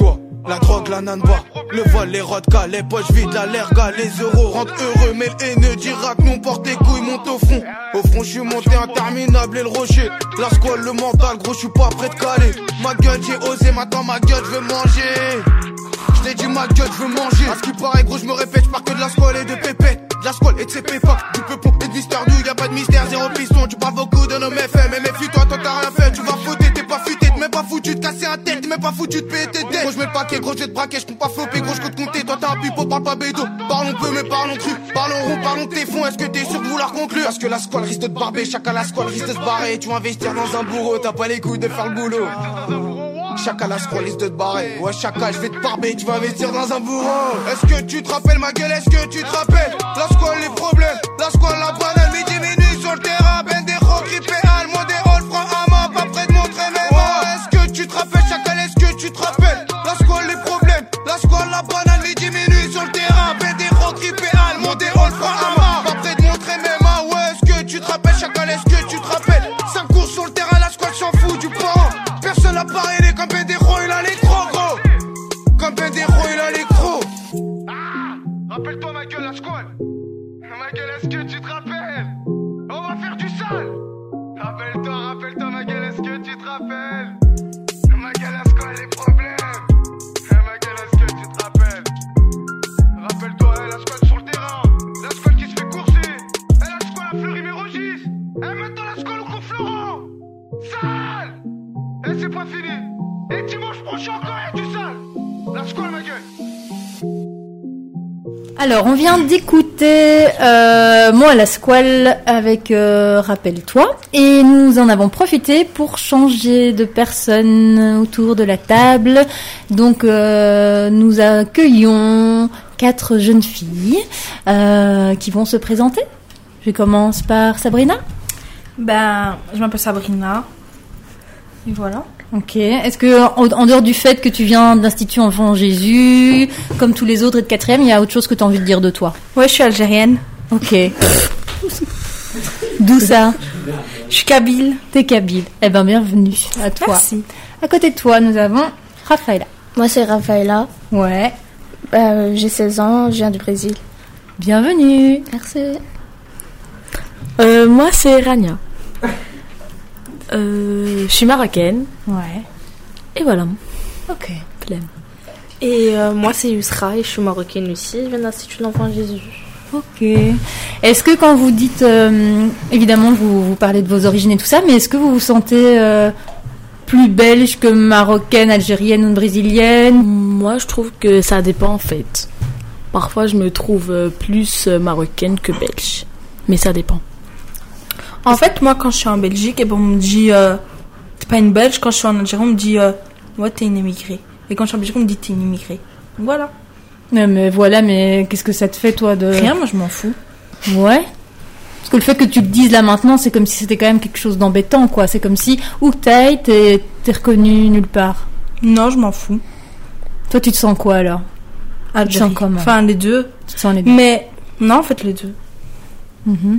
La drogue, la nanba, le vol, les rodkas, les poches vides, la lerga, les euros rendent heureux. Mais le haineux dira que nous porte les couilles, monte au front. Au front, je suis monté interminable et le rocher. La squale, le mental, gros, je suis pas prêt de caler. Ma gueule, j'ai osé, maintenant ma gueule, je veux manger. Je t'ai dit ma gueule, je veux manger. À ce qui paraît, gros, je me répète, je pars que de la squale et de pépette. De la squale et de ses pépins, du peupon et de Mister New, y'a pas de mystère, zéro piston. Tu parles beaucoup de nos méfaits, mais méfie-toi, toi t'as rien fait. Tu vas fauter, t'es pas futé, t'es même pas foutu de casser un tête, t'es même pas foutu de payer tes dettes. Gros, je mets le paquet, gros, je vais te braquer, je compte pas flopper, gros, je compte compter. Toi t'as un pipeau, parle pas bédo. Parlons peu, mais parlons cru. Parlons rond, parlons tes fonds. Est-ce que t'es sûr de vouloir conclure? Parce que la squale risque de te barber, chacun la squale risque de se barrer. Tu vas investir dans un bourreau, t'as pas les couilles de faire le boulot. Chacun la squale risque de te barrer. Ouais, chacun, je vais te barber, tu vas investir dans un bourreau. Est-ce que tu te rappelles ma gueule, est-ce que tu te rappelles? La squale, les problèmes, la squale, la banane, midi, minuit sur le terrain. Ben des rocs, ripéal, moi des halls, francs à main, pas près de montrer mes mains. Est-ce que tu te rappelles, chacun, est-ce que tu te rappelles? La squale, les problèmes, la squale, la banane, midi, minuit sur le terrain. Ben des rocs, ripéal, moi des halls, francs à main, pas près de montrer mes mains. Ouais, est-ce que tu te rappelles, chacun, est-ce que tu te rappelles? Cinq courses sur le terrain, la squale s'en fout du parent. Personne n'a pas aidé comme Bédéro, il a les crocs, gros. Comme Bédéro, il a les crocs. Ah, rappelle-toi ma gueule, la squale. Ma gueule, est-ce que tu te rappelles? On va faire du sale. Rappelle-toi, rappelle-toi ma gueule, est-ce que tu te rappelles? Ma gueule, la squale, les problèmes. Ma gueule, est-ce que tu te rappelles? Rappelle-toi, la squale sur le terrain. La squale qui se fait courser. Et la squale à Fleury-Mérogis. Et maintenant la squale au Cours Florent. Sale. Et c'est pas fini. Et dimanche prochain encore il y a du sale. La squale, ma gueule. Alors, on vient d'écouter euh, Moi la squale avec euh, Rappelle-toi, et nous en avons profité pour changer de personne autour de la table. Donc, euh, nous accueillons quatre jeunes filles euh, qui vont se présenter. Je commence par Sabrina. Ben, je m'appelle Sabrina. Et voilà. Ok. Est-ce que, en, en dehors du fait que tu viens d'Institut Enfant Jésus, comme tous les autres et de quatrième, il y a autre chose que tu as envie de dire de toi? Ouais, je suis algérienne. Ok. D'où ça? Je suis kabyle. T'es kabyle. Eh ben, bienvenue à toi. Merci. À côté de toi, nous avons Rafaela. Moi, c'est Rafaela. Ouais. Euh, j'ai seize ans, je viens du Brésil. Bienvenue. Merci. Euh, moi, c'est Rania. Euh, je suis marocaine. Ouais. Et voilà. Ok. Plein. Et euh, moi, c'est Yusra et je suis marocaine aussi. Je viens de l'Institut de l'Enfant Jésus. Ok. Est-ce que quand vous dites, euh, évidemment, vous, vous parlez de vos origines et tout ça, mais est-ce que vous vous sentez euh, plus belge que marocaine, algérienne ou brésilienne? Moi, je trouve que ça dépend en fait. Parfois, je me trouve plus marocaine que belge. Mais ça dépend. En fait, moi, quand je suis en Belgique, et bon, on me dit, euh, t'es pas une Belge. Quand je suis en Algérie, on me dit, euh, ouais, t'es une immigrée. Et quand je suis en Belgique, on me dit, t'es une immigrée. Voilà. Mais, mais voilà, mais qu'est-ce que ça te fait, toi, de... Rien, moi, je m'en fous. Ouais. Parce que le fait que tu le dises là maintenant, c'est comme si c'était quand même quelque chose d'embêtant, quoi. C'est comme si, où que t'ailles, t'es, t'es reconnu nulle part. Non, je m'en fous. Toi, tu te sens quoi, alors? Ah, tu te sens comment? Enfin, les deux. Tu te sens les deux. Mais, non, en fait, les deux. Mm-hmm.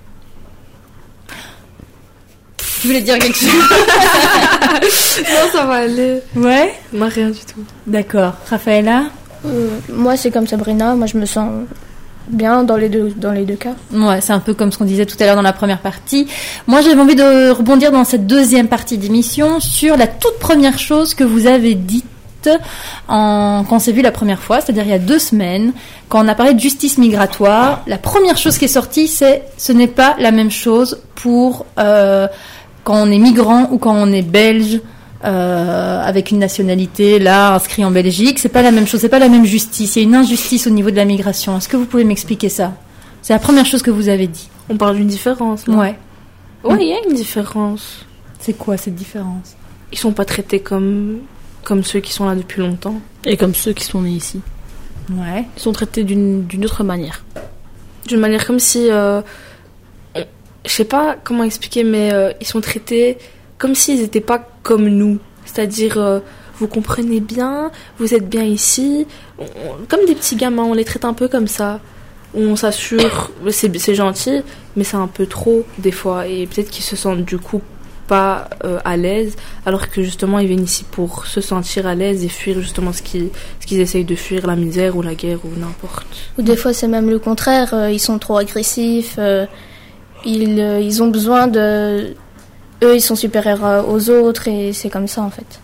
Tu voulais dire quelque chose? Non, ça va aller. Ouais? Non, rien du tout. D'accord. Rafaela? euh, Moi, c'est comme Sabrina. Moi, je me sens bien dans les deux, dans les deux cas. Ouais, c'est un peu comme ce qu'on disait tout à l'heure dans la première partie. Moi, j'avais envie de rebondir dans cette deuxième partie d'émission sur la toute première chose que vous avez dite en, quand on s'est vu la première fois, c'est-à-dire il y a deux semaines, quand on a parlé de justice migratoire. La première chose qui est sortie, c'est ce n'est pas la même chose pour euh, quand on est migrant ou quand on est belge euh, avec une nationalité là inscrit en Belgique. C'est pas la même chose, c'est pas la même justice. Il y a une injustice au niveau de la migration. Est-ce que vous pouvez m'expliquer ça? C'est la première chose que vous avez dit. On parle d'une différence, là. Ouais. Ouais, il y a une différence. C'est quoi cette différence? Ils sont pas traités comme comme ceux qui sont là depuis longtemps et comme ceux qui sont nés ici. Ouais. Ils sont traités d'une d'une autre manière. D'une manière comme si euh, on, je sais pas comment expliquer, mais euh, ils sont traités comme s'ils étaient pas comme nous. C'est-à-dire euh, vous comprenez bien, vous êtes bien ici, on, on, comme des petits gamins, on les traite un peu comme ça. On s'assure, c'est c'est gentil, mais c'est un peu trop des fois, et peut-être qu'ils se sentent du coup pas euh, à l'aise, alors que justement ils viennent ici pour se sentir à l'aise et fuir justement ce qu'ils, ce qu'ils essayent de fuir, la misère ou la guerre ou n'importe. Ou des fois c'est même le contraire, euh, ils sont trop agressifs, euh, ils, euh, ils ont besoin de... Eux ils sont supérieurs aux autres et c'est comme ça en fait.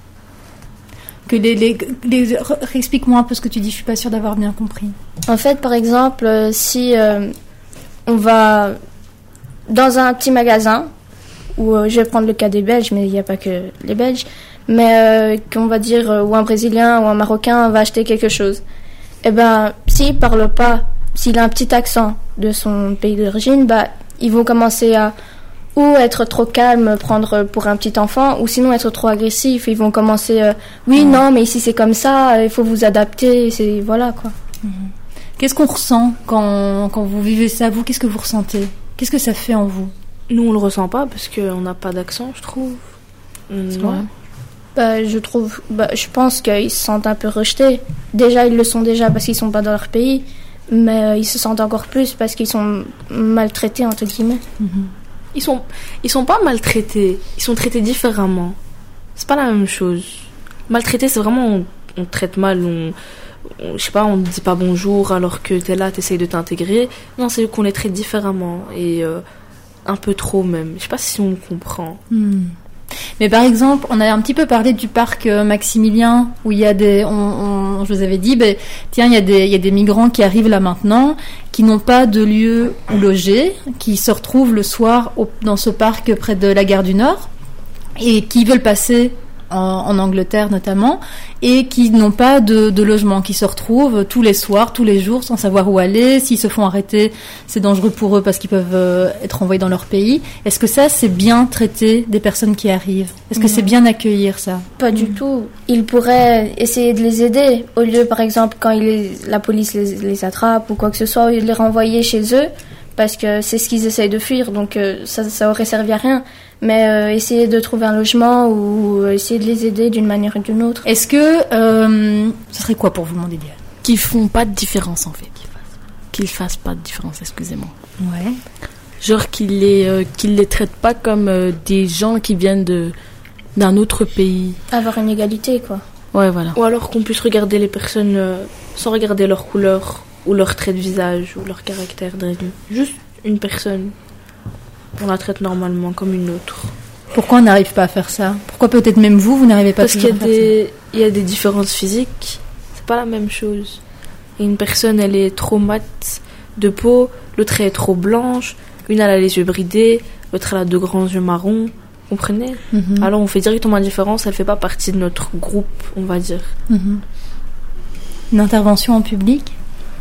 Que les, les, les, explique-moi un peu ce que tu dis, je suis pas sûre d'avoir bien compris. En fait par exemple, euh, si euh, on va dans un petit magasin, ou euh, je vais prendre le cas des Belges, mais il n'y a pas que les Belges, mais euh, qu'on va dire, euh, ou un Brésilien ou un Marocain va acheter quelque chose. Eh ben, s'il parle pas, s'il a un petit accent de son pays d'origine, bah, ils vont commencer à ou être trop calme, prendre pour un petit enfant, ou sinon être trop agressif. Ils vont commencer, euh, oui, ouais. non, mais ici c'est comme ça, il faut vous adapter, c'est voilà quoi. Mmh. Qu'est-ce qu'on ressent quand, quand vous vivez ça, vous? Qu'est-ce que vous ressentez? Qu'est-ce que ça fait en vous? Nous, on le ressent pas parce qu'on n'a pas d'accent, je trouve. C'est vrai. Bah, je trouve, bah, je pense qu'ils se sentent un peu rejetés. Déjà, ils le sont déjà parce qu'ils sont pas dans leur pays, mais euh, ils se sentent encore plus parce qu'ils sont maltraités entre guillemets. Mm-hmm. Ils sont, ils sont pas maltraités. Ils sont traités différemment. C'est pas la même chose. Maltraité, c'est vraiment on, on traite mal, on, on, je sais pas, on ne dit pas bonjour alors que t'es là, t'essayes de t'intégrer. Non, c'est qu'on les traite différemment et euh, un peu trop même. Je sais pas si on comprend. Hmm. Mais par exemple, on a un petit peu parlé du parc euh, Maximilien où il y a des, on, on, je vous avais dit, ben tiens, il y a des, il y a des migrants qui arrivent là maintenant, qui n'ont pas de lieu où loger, qui se retrouvent le soir au, dans ce parc près de la gare du Nord et qui veulent passer en, en Angleterre notamment et qui n'ont pas de, de logement, qui se retrouvent tous les soirs, tous les jours sans savoir où aller. S'ils se font arrêter, c'est dangereux pour eux parce qu'ils peuvent euh, être envoyés dans leur pays. Est-ce que ça, c'est bien traiter des personnes qui arrivent? Est-ce que Non. c'est bien accueillir ça? Pas du tout. Ils pourraient essayer de les aider au lieu, par exemple, quand il est, la police les, les attrape ou quoi que ce soit, au lieu de les renvoyer chez eux parce que c'est ce qu'ils essayent de fuir. Donc euh, ça, ça aurait servi à rien. Mais euh, essayer de trouver un logement ou essayer de les aider d'une manière ou d'une autre. Est-ce que euh, ce serait quoi pour vous le monde idéal? Qu'ils font pas de différence en fait, qu'ils fassent, qu'ils fassent pas de différence, excusez-moi. Ouais. Genre qu'ils les euh, qu'ils les traitent pas comme euh, des gens qui viennent de d'un autre pays. Avoir une égalité quoi. Ouais voilà. Ou alors qu'on puisse regarder les personnes euh, sans regarder leur couleur ou leur trait de visage ou leur caractère. Juste une personne. On la traite normalement comme une autre. Pourquoi on n'arrive pas à faire ça? Pourquoi peut-être même vous, vous n'arrivez pas Parce toujours qu'il y a à faire des, ça? il y a des différences physiques. C'est pas la même chose. Et une personne, elle est trop mate de peau, l'autre elle est trop blanche, une elle a les yeux bridés, l'autre elle a deux grands yeux marrons. Vous comprenez? Mm-hmm. Alors on fait directement la différence, elle fait pas partie de notre groupe, on va dire. Mm-hmm. Une intervention en public?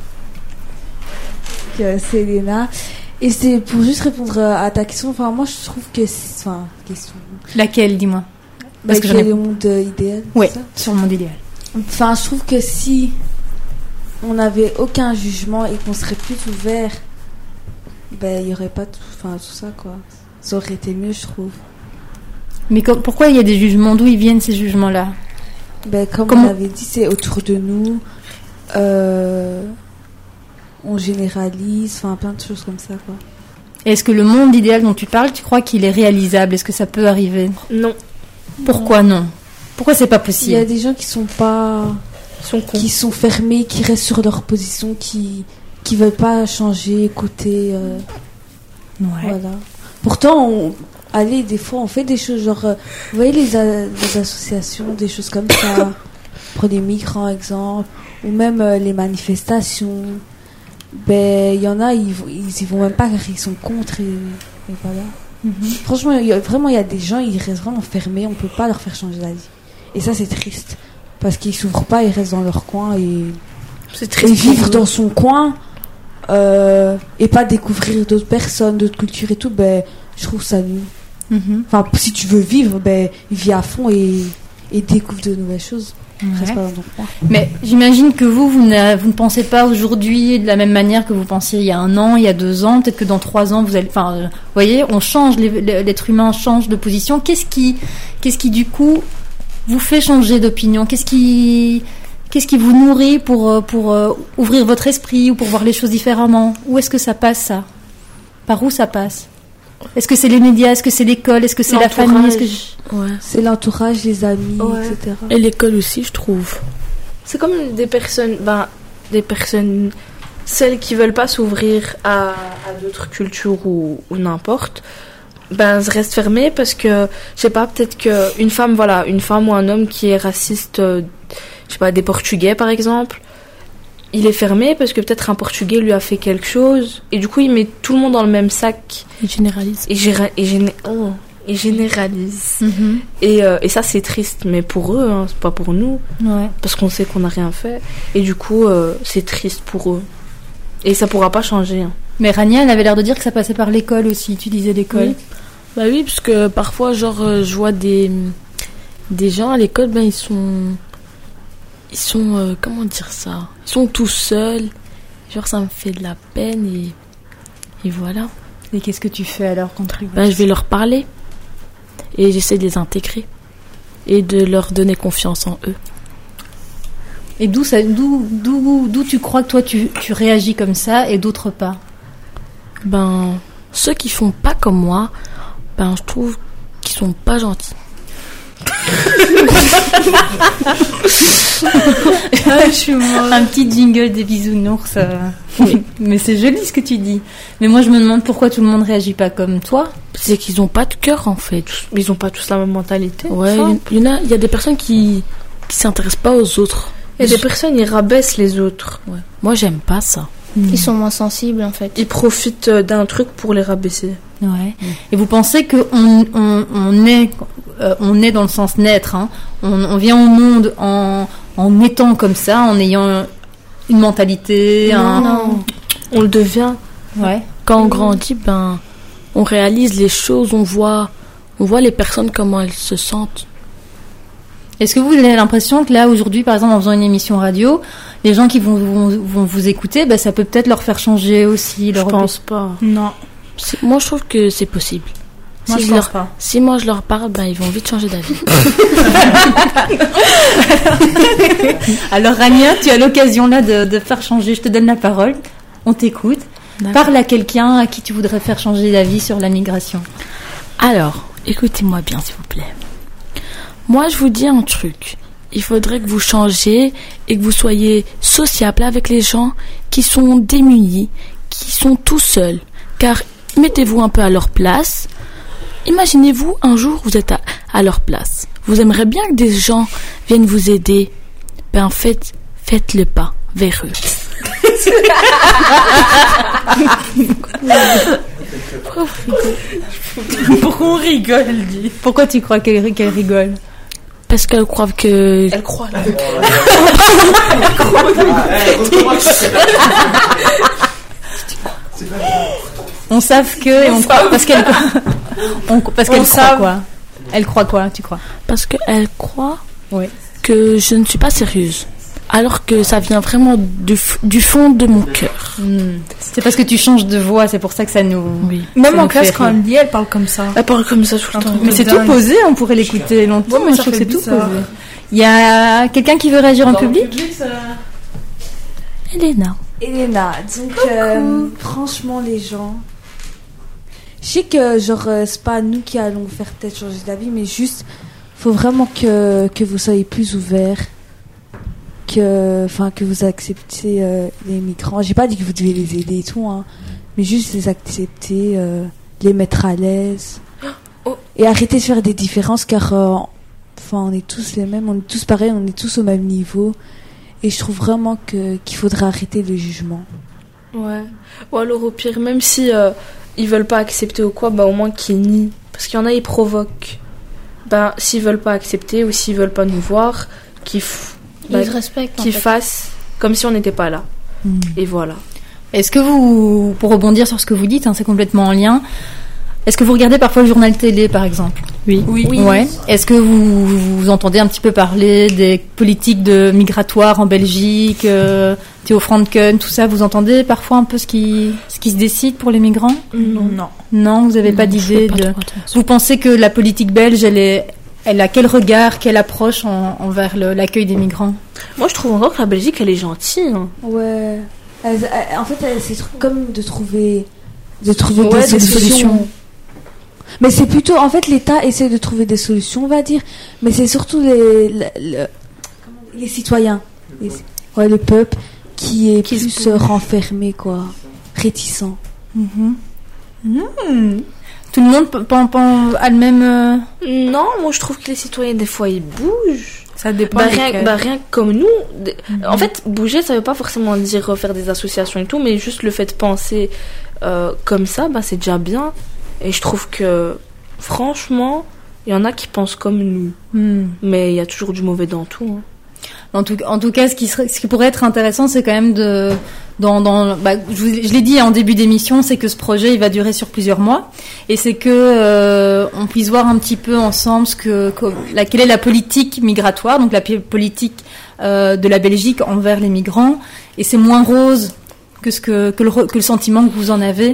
euh, c'est Elena. Et c'est pour juste répondre à ta question. Enfin, moi, je trouve que... C'est, enfin, question... Laquelle, dis-moi? Parce bah, que j'en ai... le monde idéal. Oui, sur le monde idéal. Enfin, je trouve que si on n'avait aucun jugement et qu'on serait plus ouvert, ben, il n'y aurait pas tout, enfin, tout ça, quoi. Ça aurait été mieux, je trouve. Mais com- pourquoi il y a des jugements? D'où ils viennent, ces jugements-là? Ben, comme Comment... on l'avait dit, c'est autour de nous. Euh... On généralise, enfin plein de choses comme ça, quoi. Est-ce que le monde idéal dont tu parles, tu crois qu'il est réalisable? Est-ce que ça peut arriver? Non. Pourquoi non? Pourquoi c'est pas possible? Il y a des gens qui sont pas, sont qui sont fermés, qui restent sur leur position, qui qui veulent pas changer, écouter. Euh... Ouais. Voilà. Pourtant, on... allez, des fois, on fait des choses genre, euh... vous voyez les, a... les associations, des choses comme ça. Prenez les migrants, exemple, ou même euh, les manifestations. Ben, il y en a, ils, ils y vont même pas car ils sont contre et, et voilà. Mm-hmm. Franchement, y a, vraiment, il y a des gens, ils restent vraiment fermés, on peut pas leur faire changer d'avis. Et ça, c'est triste. Parce qu'ils s'ouvrent pas, ils restent dans leur coin et, c'est triste, et vivre dans son coin euh, et pas découvrir d'autres personnes, d'autres cultures et tout, ben, je trouve ça nul. Mm-hmm. Enfin, si tu veux vivre, ben, vis à fond et, et découvre de nouvelles choses. Ouais. Pas dans mais j'imagine que vous, vous ne, vous ne pensez pas aujourd'hui de la même manière que vous pensiez il y a un an, il y a deux ans, peut-être que dans trois ans, vous allez, enfin, euh, vous voyez, on change, l'être humain change de position. Qu'est-ce qui, qu'est-ce qui du coup vous fait changer d'opinion? Qu'est-ce qui, qu'est-ce qui vous nourrit pour pour euh, ouvrir votre esprit ou pour voir les choses différemment? Où est-ce que ça passe ça? Par où ça passe? Est-ce que c'est les médias? Est-ce que c'est l'école? Est-ce que c'est la famille? Est-ce que je... ouais. C'est l'entourage, les amis, ouais. et cetera. Et l'école aussi, je trouve. C'est comme des personnes, ben, des personnes, celles qui veulent pas s'ouvrir à, à d'autres cultures ou, ou n'importe, ben, elles restent fermées parce que, je sais pas, peut-être qu'une femme, voilà, une femme ou un homme qui est raciste, euh, je sais pas, des Portugais par exemple, il est fermé parce que peut-être un Portugais lui a fait quelque chose et du coup il met tout le monde dans le même sac. Il généralise. Et, géra- et, géné- oh, et généralise. Mm-hmm. Et, euh, et ça c'est triste, mais pour eux, hein, c'est pas pour nous. Ouais. Parce qu'on sait qu'on n'a rien fait. Et du coup euh, c'est triste pour eux. Et ça pourra pas changer. Hein. Mais Rania, elle avait l'air de dire que ça passait par l'école aussi. Tu disais l'école. Oui. Bah oui, parce que parfois, genre, euh, je vois des, des gens à l'école, ben ils sont... Ils sont, euh, comment dire ça? Ils sont tout seuls. Genre, ça me fait de la peine et, et voilà. Et qu'est-ce que tu fais alors quand tu ben, je vais leur parler. Et j'essaie de les intégrer. Et de leur donner confiance en eux. Et d'où, ça, d'où, d'où, d'où tu crois que toi, tu, tu réagis comme ça et d'autres pas? Ben, ceux qui font pas comme moi, ben, je trouve qu'ils sont pas gentils. Ah, je suis morte. Un petit jingle des bisounours. Euh... Oui. Mais c'est joli ce que tu dis. Mais moi je me demande pourquoi tout le monde réagit pas comme toi. C'est qu'ils ont pas de cœur en fait. Ils ont pas tous la même mentalité. Ouais, il y en a, il y a des personnes qui qui s'intéressent pas aux autres. Et des personnes ils rabaissent les autres. Ouais. Moi j'aime pas ça. Ils sont moins sensibles en fait. Ils profitent d'un truc pour les rabaisser. Ouais. Mmh. Et vous pensez que on, on, on est euh, on est dans le sens naître, hein. on, on vient au monde en en étant comme ça, en ayant une mentalité. Non, un... non. On le devient. Ouais. Quand on grandit, ben on réalise les choses, on voit on voit les personnes comment elles se sentent. Est-ce que vous avez l'impression que là aujourd'hui, par exemple, en faisant une émission radio, les gens qui vont vont, vont vous écouter, ben ça peut peut-être leur faire changer aussi leur. Je pense pas. Non. C'est, moi, je trouve que c'est possible. Moi, si, je je pense leur, pas. si moi je leur parle, ben, ils vont vite changer d'avis. Alors, Rania, tu as l'occasion là de, de faire changer. Je te donne la parole. On t'écoute. D'accord. Parle à quelqu'un à qui tu voudrais faire changer d'avis sur la migration. Alors, écoutez-moi bien, s'il vous plaît. Moi, je vous dis un truc. Il faudrait que vous changiez et que vous soyez sociable avec les gens qui sont démunis, qui sont tout seuls. Car mettez-vous un peu à leur place. Imaginez-vous un jour vous êtes à, à leur place. Vous aimeriez bien que des gens viennent vous aider. Ben faites, faites le pas vers eux. Pourquoi on rigole, elle dit? Pourquoi tu crois qu'elle, qu'elle rigole? Parce qu'elle croit que... Elle croit là. On savent que... Et on croit, parce qu'elle, on, parce qu'elle on croit savent. quoi? Elle croit quoi, tu crois? Parce qu'elle croit oui. que je ne suis pas sérieuse. Alors que ça vient vraiment du, du fond de mon cœur. Mmh. C'est parce que tu changes de voix, c'est pour ça que ça nous... Oui. Même ça en nous classe, fait quand rire. elle dit, elle parle comme ça. Elle parle comme ça tout le temps. Mais c'est dingue. tout posé, on pourrait l'écouter longtemps. Ouais, mais Moi, ça je trouve que fait c'est tout bizarre. posé. Il y a quelqu'un qui veut réagir en public? public ça... Elena. Elena, donc euh, franchement les gens, je sais que genre euh, c'est pas nous qui allons vous faire peut-être changer d'avis, mais juste faut vraiment que que vous soyez plus ouverts, que enfin que vous acceptez euh, les migrants. J'ai pas dit que vous devez les aider et tout, hein, mais juste les accepter, euh, les mettre à l'aise Oh. et arrêter de faire des différences car euh, enfin on est tous les mêmes, on est tous pareils, on est tous au même niveau. Et je trouve vraiment que, qu'il faudrait arrêter le jugement. Ouais. Ou alors au pire, même si euh, ils veulent pas accepter ou quoi, bah au moins qu'ils nient. Parce qu'il y en a, ils provoquent. Ben, s'ils veulent pas accepter ou s'ils veulent pas nous voir, qu'ils, f... bah, Ils se respectent. en qu'ils fait. fassent comme si on n'était pas là. Mmh. Et voilà. Est-ce que vous, pour rebondir sur ce que vous dites, hein, c'est complètement en lien, est-ce que vous regardez parfois le journal télé, par exemple? Oui. Oui. Ouais. Est-ce que vous, vous entendez un petit peu parler des politiques de migratoires en Belgique, euh, Théo Franken, tout ça? Vous entendez parfois un peu ce qui, ce qui se décide pour les migrants? Non. Non. Non, vous n'avez pas Non, d'idée je fais pas de... trop attention. Vous pensez que la politique belge, elle est, elle a quel regard, quelle approche en, envers le, l'accueil des migrants? Moi, je trouve encore que la Belgique, elle est gentille. Hein. Ouais. Elle- elle- en fait, elle- c'est tr- comme de trouver, de trouver Ouais, des, des solutions. solutions. Mais c'est plutôt, en fait, l'État essaie de trouver des solutions, on va dire, mais c'est surtout les, les, les, les citoyens, les, ouais, le peuple, qui est qui plus euh, renfermé, quoi, réticent. Mm-hmm. Mm. Tout le monde p- p- p- a le même... Euh... Non, moi je trouve que les citoyens, des fois, ils bougent. Ça dépend. Bah, rien, bah, rien que comme nous. Mm-hmm. En fait, bouger, ça veut pas forcément dire faire des associations et tout, mais juste le fait de penser euh, comme ça, bah, c'est déjà bien. Et je trouve que, franchement, il y en a qui pensent comme nous. Mm. Mais il y a toujours du mauvais dans tout. Hein. En tout, en tout cas, ce qui, serait, ce qui pourrait être intéressant, c'est quand même de... Dans, dans, bah, je, je l'ai dit en début d'émission, c'est que ce projet, il va durer sur plusieurs mois. Et c'est que euh, on puisse voir un petit peu ensemble ce que, que, la, quelle est la politique migratoire, donc la politique euh, de la Belgique envers les migrants. Et c'est moins rose que, ce que, que, le, que le sentiment que vous en avez.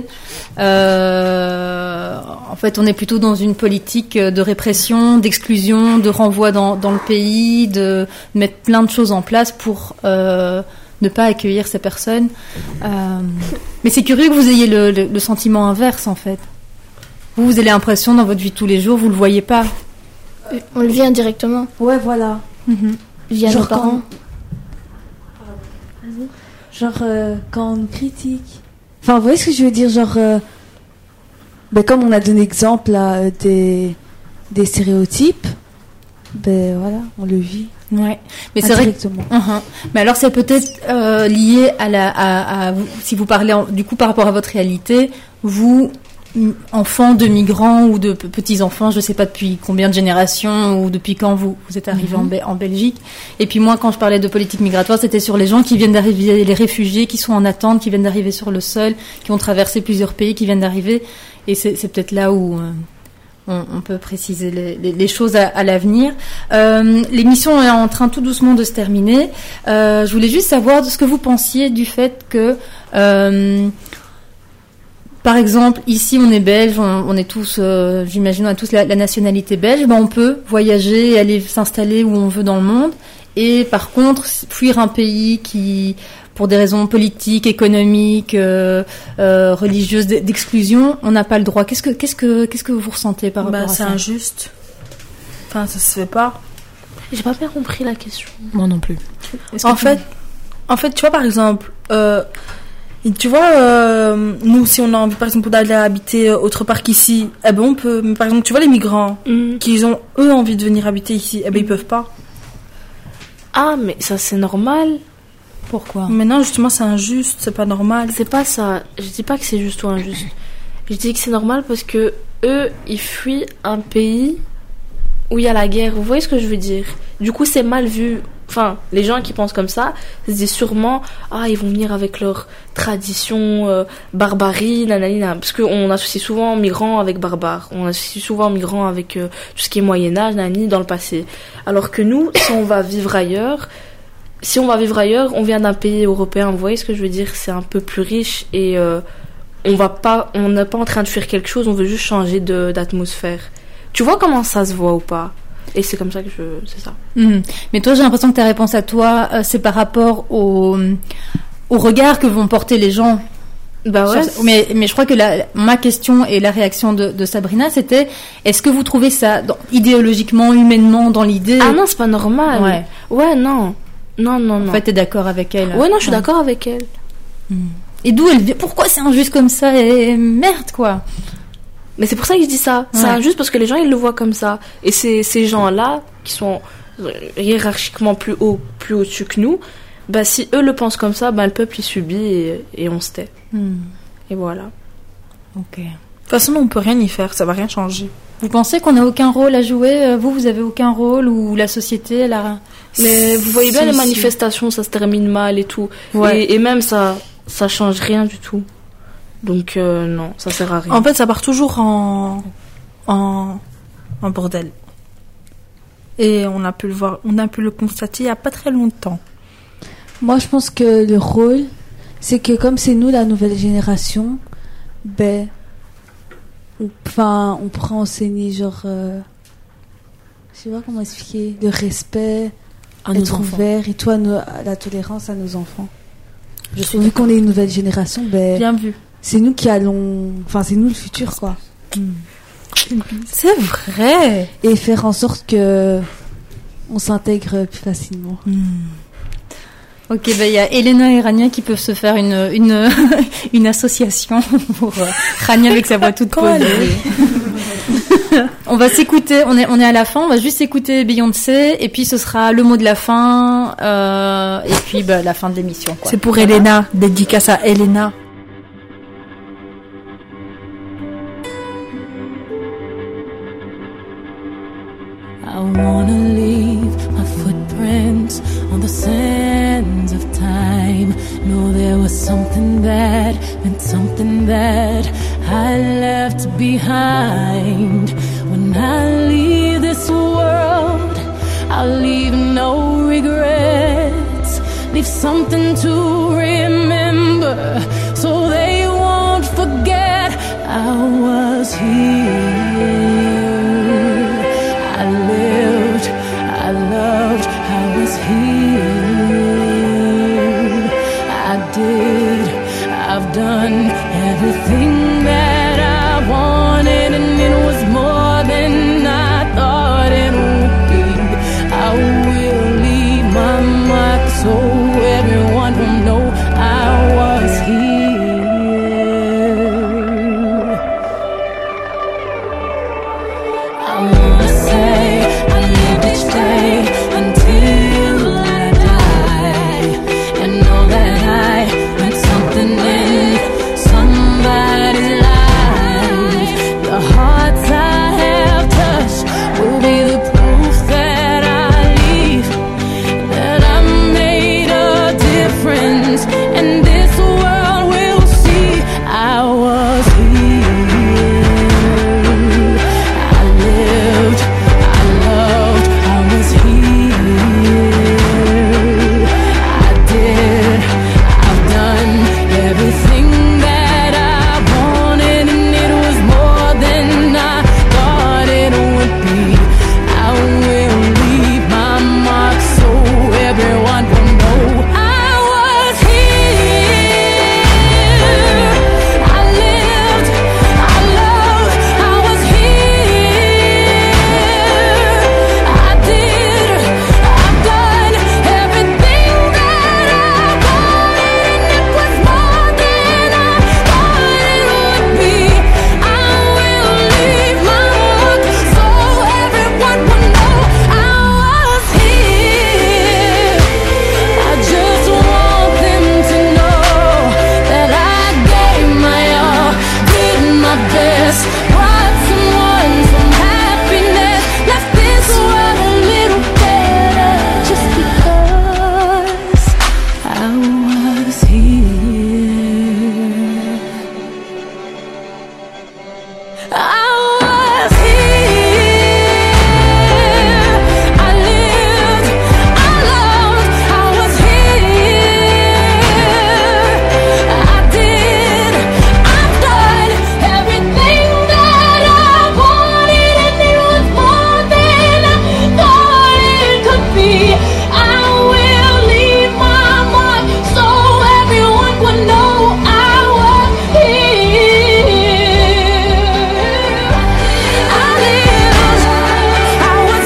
Euh, en fait, on est plutôt dans une politique de répression, d'exclusion, de renvoi dans, dans le pays, de mettre plein de choses en place pour euh, ne pas accueillir ces personnes. Euh, mais c'est curieux que vous ayez le, le, le sentiment inverse, en fait. Vous, vous avez l'impression dans votre vie de tous les jours, vous le voyez pas. On le vit indirectement. Ouais, voilà. Mm-hmm. Via nos parents. Genre, euh, quand on critique. Enfin, vous voyez ce que je veux dire? Genre, euh, ben, comme on a donné exemple là, des, des stéréotypes, ben voilà, on le vit. Ouais, mais c'est vrai. Que... Uh-huh. Mais alors, c'est peut-être euh, lié à la. À, à, si vous parlez en, du coup par rapport à votre réalité, vous, enfants de migrants ou de petits-enfants, je ne sais pas depuis combien de générations ou depuis quand vous, vous êtes arrivés mm-hmm. en, en Belgique. Et puis moi, quand je parlais de politique migratoire, c'était sur les gens qui viennent d'arriver, les réfugiés qui sont en attente, qui viennent d'arriver sur le sol, qui ont traversé plusieurs pays, qui viennent d'arriver. Et c'est, c'est peut-être là où euh, on, on peut préciser les, les, les choses à, à l'avenir. Euh, l'émission est en train tout doucement de se terminer. Euh, je voulais juste savoir ce que vous pensiez du fait que... Euh, Par exemple, ici on est belge, on, on est tous, euh, j'imagine, on a tous la, la nationalité belge. Ben on peut voyager, et aller s'installer où on veut dans le monde. Et par contre, fuir un pays qui, pour des raisons politiques, économiques, euh, euh, religieuses, d'exclusion, on n'a pas le droit. Qu'est-ce que, qu'est-ce que, qu'est-ce que vous ressentez par rapport bah, à ça? C'est injuste. Enfin, ça se fait pas. J'ai pas bien compris la question. Moi non plus. En fait, en fait, tu vois, par exemple. Euh, Et tu vois, euh, nous, si on a envie, par exemple, d'aller habiter autre part qu'ici, eh ben, on peut. Mais par exemple, tu vois, les migrants, mm. qui ont, eux, envie de venir habiter ici, eh ben, mm. ils peuvent pas. Ah, mais ça, c'est normal. Pourquoi? Mais non, justement, c'est injuste, c'est pas normal. C'est pas ça. Je dis pas que c'est juste ou injuste. Je dis que c'est normal parce que eux, ils fuient un pays où il y a la guerre. Vous voyez ce que je veux dire? Du coup, c'est mal vu. Enfin, les gens qui pensent comme ça se disent sûrement ah, ils vont venir avec leur tradition, euh, barbarie, nanana. Parce qu'on associe souvent migrants avec barbares. On associe souvent migrants avec euh, tout ce qui est Moyen-Âge, nanani, dans le passé. Alors que nous, si on va vivre ailleurs, si on va vivre ailleurs, on vient d'un pays européen. Vous voyez ce que je veux dire? C'est un peu plus riche et euh, on va pas, on n'est pas en train de fuir quelque chose, on veut juste changer de, d'atmosphère. Tu vois comment ça se voit ou pas? Et c'est comme ça que je... C'est ça. Mmh. Mais toi, j'ai l'impression que ta réponse à toi, euh, c'est par rapport au, au regard que vont porter les gens. Bah ouais. Sur... Mais, mais je crois que la, ma question et la réaction de, de Sabrina, c'était est-ce que vous trouvez ça dans, idéologiquement, humainement, dans l'idée? Ah non, c'est pas normal. Ouais. Ouais, non. Non, non, non. En fait, t'es d'accord avec elle? Ouais, non, je suis ouais. d'accord avec elle. Mmh. Et d'où elle vient? Pourquoi c'est injuste comme ça? Et merde, quoi. Mais c'est pour ça que je dis ça. Ouais. C'est injuste parce que les gens, ils le voient comme ça. Et c'est ces gens-là, qui sont hiérarchiquement plus haut, plus au-dessus que nous, bah, si eux le pensent comme ça, bah, le peuple, il subit et, et on se tait. Mm. Et voilà. Ok. De toute façon, on peut rien y faire. Ça va rien changer. Vous pensez qu'on n'a aucun rôle à jouer? Vous, vous avez aucun rôle? Ou la société, elle a... Mais vous voyez bien, si, les manifestations, si. Ça se termine mal et tout. Ouais. Et, et même, ça, ça change rien du tout. Donc euh, non, ça sert à rien. En fait, ça part toujours en en, en bordel. Et on a pu le voir, on a pu le constater il y a pas très longtemps. Moi, je pense que le rôle, c'est que comme c'est nous la nouvelle génération, ben, enfin, on, on pourra enseigner genre, euh, je sais pas comment expliquer, le respect, à être ouvert et tout, à, nos, à la tolérance à nos enfants. Je suis vu qu'on est une nouvelle génération, ben. Bien vu. C'est nous qui allons... Enfin, c'est nous le futur, quoi. Mm. C'est vrai. Et faire en sorte que on s'intègre plus facilement. Hmm. Ok, ben il y a Elena et Rania qui peuvent se faire une une une association pour euh, Rania avec sa voix toute posée. On va s'écouter, on est on est à la fin, on va juste écouter Beyoncé et puis ce sera le mot de la fin euh, et puis ben, la fin de l'émission. Quoi. C'est pour Elena, dédicace à Elena. I wanna leave my footprints on the sands of time. Know there was something bad and something that I left behind. When I leave this world, I'll leave no regrets. Leave something to remember so they won't forget I was here. I lived, I loved, I was here. I did, I've done everything that I wanted, and it was more than I thought it would be. I will leave my mark so everyone will know I was here. I wanna say I lived each day until I die, and know that I meant something in somebody's life. The hearts I have touched will be the proof that I leave, that I made a difference, and this world will see I was here. I lived, I loved, I was here. I did, I've done everything that I wanted, and it was more than I thought it would be. I will leave my mark so everyone will know I was here. I lived, I loved, I was here. I did, I've done everything that I wanted, and it was more than I thought it would be. I will leave my mark so everyone will know I was here. I just want them to know that I gave my all, did my best, brought someone some happiness, left this world a little better, just because I was here. I was here. I lived, I loved, I was here. I did, I've done everything that I wanted, and it was more than I thought it could be. I will leave my mark so everyone will know I was here. I lived, I was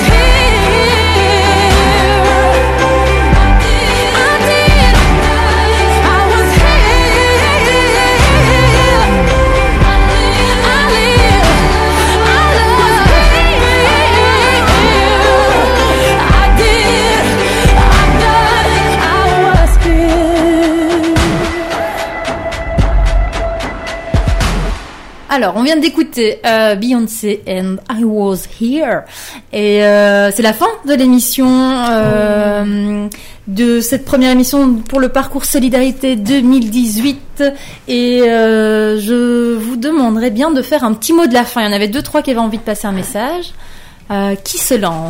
here. I did, I was here. I lived, I loved, I did, I've done, I was here. Alors, on vient d'écouter euh, Beyoncé and I Was Here. Et euh, c'est la fin de l'émission, euh, de cette première émission pour le parcours Solidarité deux mille dix-huit. Et euh, je vous demanderais bien de faire un petit mot de la fin. Il y en avait deux, trois qui avaient envie de passer un message. Euh, qui se lance ?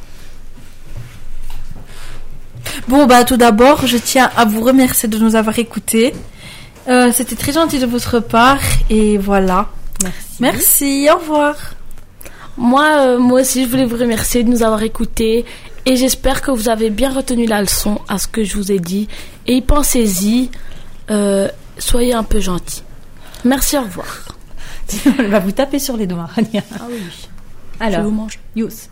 Bon, bah, tout d'abord, je tiens à vous remercier de nous avoir écoutés. Euh, c'était très gentil de votre part, et voilà. Merci. Merci, au revoir. Moi, euh, moi aussi, je voulais vous remercier de nous avoir écoutés et j'espère que vous avez bien retenu la leçon à ce que je vous ai dit. Et pensez-y, euh, soyez un peu gentils. Merci, au revoir. Sinon, elle va vous taper sur les doigts, Rania. Ah oui. Alors, Je vous mange. Yous.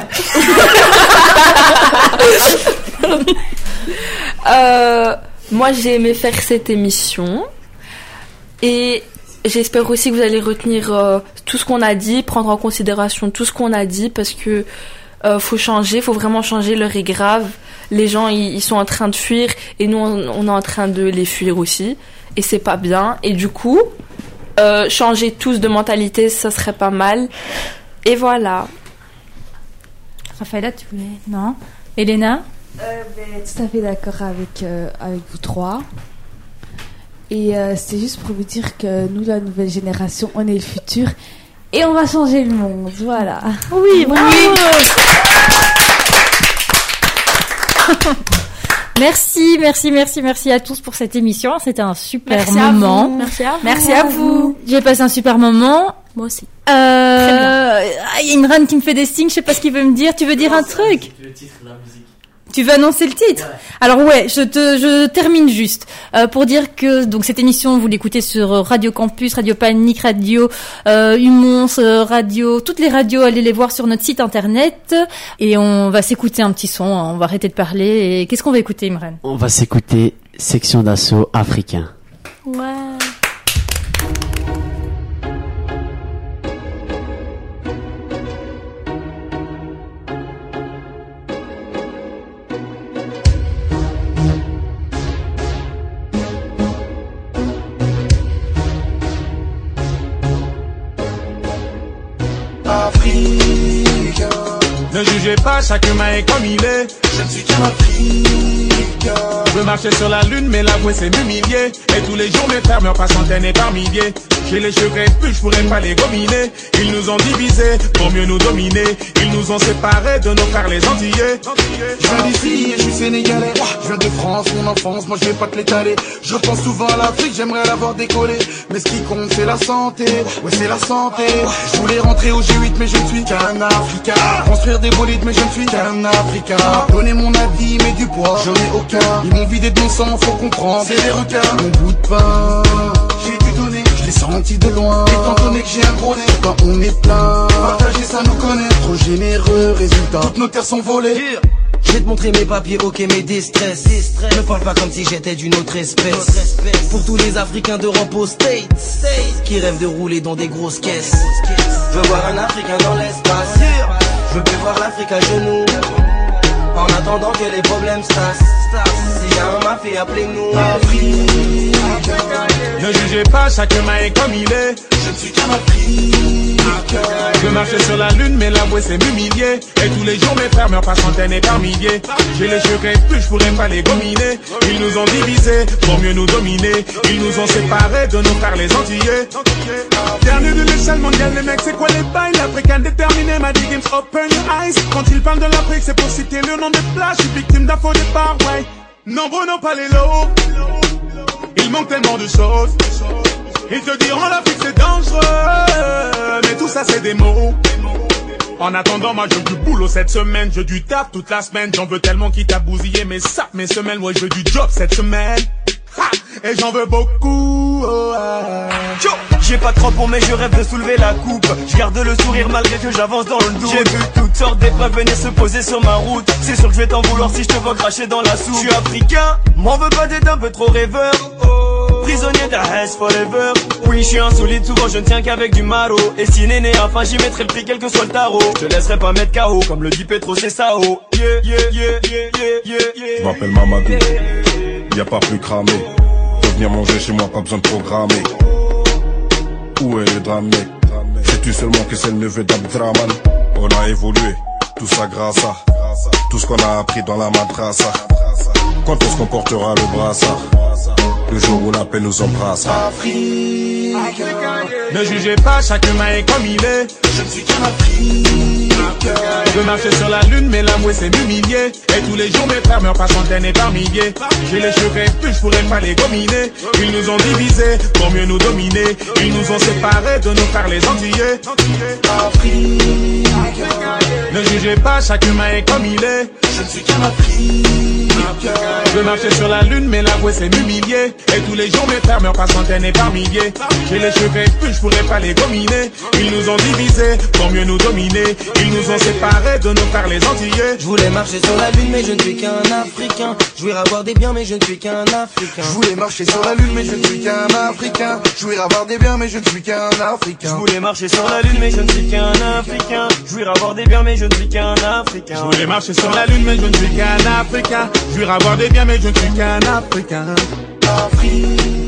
Euh, moi, j'ai aimé faire cette émission et j'espère aussi que vous allez retenir euh, tout ce qu'on a dit, prendre en considération tout ce qu'on a dit parce que euh, faut changer, faut vraiment changer. L'heure est grave. Les gens, ils, ils sont en train de fuir et nous, on, on est en train de les fuir aussi et c'est pas bien. Et du coup, euh, changer tous de mentalité, ça serait pas mal. Et voilà. Raphaëla, tu voulais... Non. Elena? Euh, ben, tout à fait d'accord avec, euh, avec vous trois. Et euh, c'est juste pour vous dire que nous, la nouvelle génération, on est le futur et on va changer le monde. Voilà. Oui, bravo. Merci, merci, merci, merci à tous pour cette émission. C'était un super Merci à moment. vous. Merci à vous. Merci à vous. J'ai passé un super moment. Moi aussi. Euh, il y a une reine qui me fait des signes, je sais pas ce qu'il veut me dire. Tu veux dire un truc? Le titre de la musique. Tu veux annoncer le titre? Ouais. Alors ouais, je te, je termine juste euh, pour dire que donc cette émission vous l'écoutez sur Radio Campus, Radio Panique, Radio euh, Humons, euh, Radio, toutes les radios, allez les voir sur notre site internet et on va s'écouter un petit son. On va arrêter de parler et qu'est-ce qu'on va écouter, Imran? On va s'écouter Section d'assaut africain. Ouais. Ne jugez pas, chaque humain est comme il est. Je ne suis qu'un Africain. Je veux marcher sur la lune, mais l'avouer c'est m'humilier. Et tous les jours mes frères meurent par centaines et par milliers. J'ai les cheveux plus, je pourrais pas les gominer. Ils nous ont divisés pour mieux nous dominer. Ils nous ont séparés de nos frères les Antillais. Je viens d'ici et je suis sénégalais. Je viens de France, mon enfance, moi je vais pas te l'étaler. Je repense souvent à l'Afrique, j'aimerais l'avoir décollé. Mais ce qui compte c'est la santé, ouais c'est la santé. Je voulais rentrer au G huit mais je ne suis qu'un Africain. Construire des bolides mais je ne suis qu'un Africain. Donner mon avis mais du poids, j'en ai aucun. Ils m'ont vidé de mon sang, faut comprendre, c'est des requins. Mon bout de pain, j'ai dû donner, je l'ai senti de loin. Étant donné que j'ai un gros nez, quand on est plein, partager ça nous connaît. Trop généreux, résultat, toutes nos terres sont volées. Je vais te montrer mes papiers, ok, mes distress. Ne parle pas comme si j'étais d'une autre espèce. Pour tous les Africains d'Europe aux States qui rêvent de rouler dans des grosses caisses. Je veux voir un Africain dans l'espace. Je veux plus voir l'Afrique à genoux. En attendant que les problèmes se tassent. S'il y a un mafia, appelez-nous. Ne jugez pas, chaque humain est comme il est. Je ne suis qu'un Africain. Je veux marcher sur la lune, mais l'avouer c'est m'humilier. Et tous les jours mes frères meurent par centaines et par milliers. J'ai les cheveux plus, je pourrais pas les gominer. Ils nous ont divisés pour mieux nous dominer. Ils nous ont séparés de nos frères les Antillais. Dernier de l'échelle mondiale, les mecs, c'est quoi les bails? L'Africain déterminé m'a dit games open your eyes. Quand ils parlent de l'Afrique, c'est pour citer le nom des plages. Je suis victime d'un faux départ, ouais. Nombreux n'ont pas les lots. Il manque tellement de choses. Ils te diront l'Afrique c'est dangereux, mais tout ça c'est des mots. En attendant, moi je veux du boulot cette semaine, je veux du taf toute la semaine. J'en veux tellement qui t'a bousillé mes saps, mes semelles. Moi je veux du job cette semaine. Ha! Et j'en veux beaucoup. Oh, ah. J'ai pas de crampons mais je rêve de soulever la coupe. Je garde le sourire malgré que j'avance dans le doute. J'ai vu toutes sortes d'épreuves venir se poser sur ma route. C'est sûr que je vais t'en vouloir si je te vois cracher dans la soupe. Je suis africain, m'en veux pas d'être un peu trop rêveur. Prisonnier d'A-Hess forever. Oui, je suis insolite, souvent je ne tiens qu'avec du maro. Et si néné, enfin j'y mettrai le prix quel que soit le tarot. Je te laisserai pas mettre K O, comme le dit Petro, c'est ça oh. Yeah, yeah, yeah, yeah, yeah, yeah, yeah. Je m'appelle Mamadou, y'a pas plus cramé. Faut venir manger chez moi, pas besoin de programmer. Où est le drame, mec? Sais-tu seulement que c'est le neveu d'Abdraman? On a évolué, tout ça grâce à tout ce qu'on a appris dans la madrasa. Quand on se comportera le brassard, le jour où la paix nous embrasse. Ne jugez pas, chaque humain est comme il est. Je ne suis qu'un Africain. Je veux marcher sur la lune, mais l'âme, ouais, c'est m'humilier. Et tous les jours, mes frères meurent par centaines et par milliers. J'ai les cheveux plus, je pourrais pas les gominer. Ils nous ont divisés pour mieux nous dominer. Ils nous ont séparés de nos frères les Antillais. Afrique, ne jugez pas, chaque humain est comme il est. Je ne suis qu'un Afrique. Je veux marcher sur la lune, mais l'avouer c'est m'humilier. Et tous les jours mes frères meurent par centaines et par milliers. J'ai les cheveux plus, je pourrais pas les gominer. Ils nous ont divisés pour mieux nous dominer. Ils nous ont séparés de nos frères les Antillais. Je voulais marcher sur la lune, mais je ne suis qu'un Africain. Je voulais avoir des biens, mais je ne suis qu'un Africain. Je voulais marcher sur la lune, mais je ne suis qu'un Africain. Je voulais avoir des biens, mais je ne suis qu'un Africain. Je voulais marcher sur la lune, mais je ne suis qu'un Africain. Je voulais avoir des biens, mais je ne suis qu'un Africain. Je voulais marcher sur la lune, mais je ne suis qu'un Africain. Je voulais avoir des biens, mais je ne suis qu'un Africain. Afrique.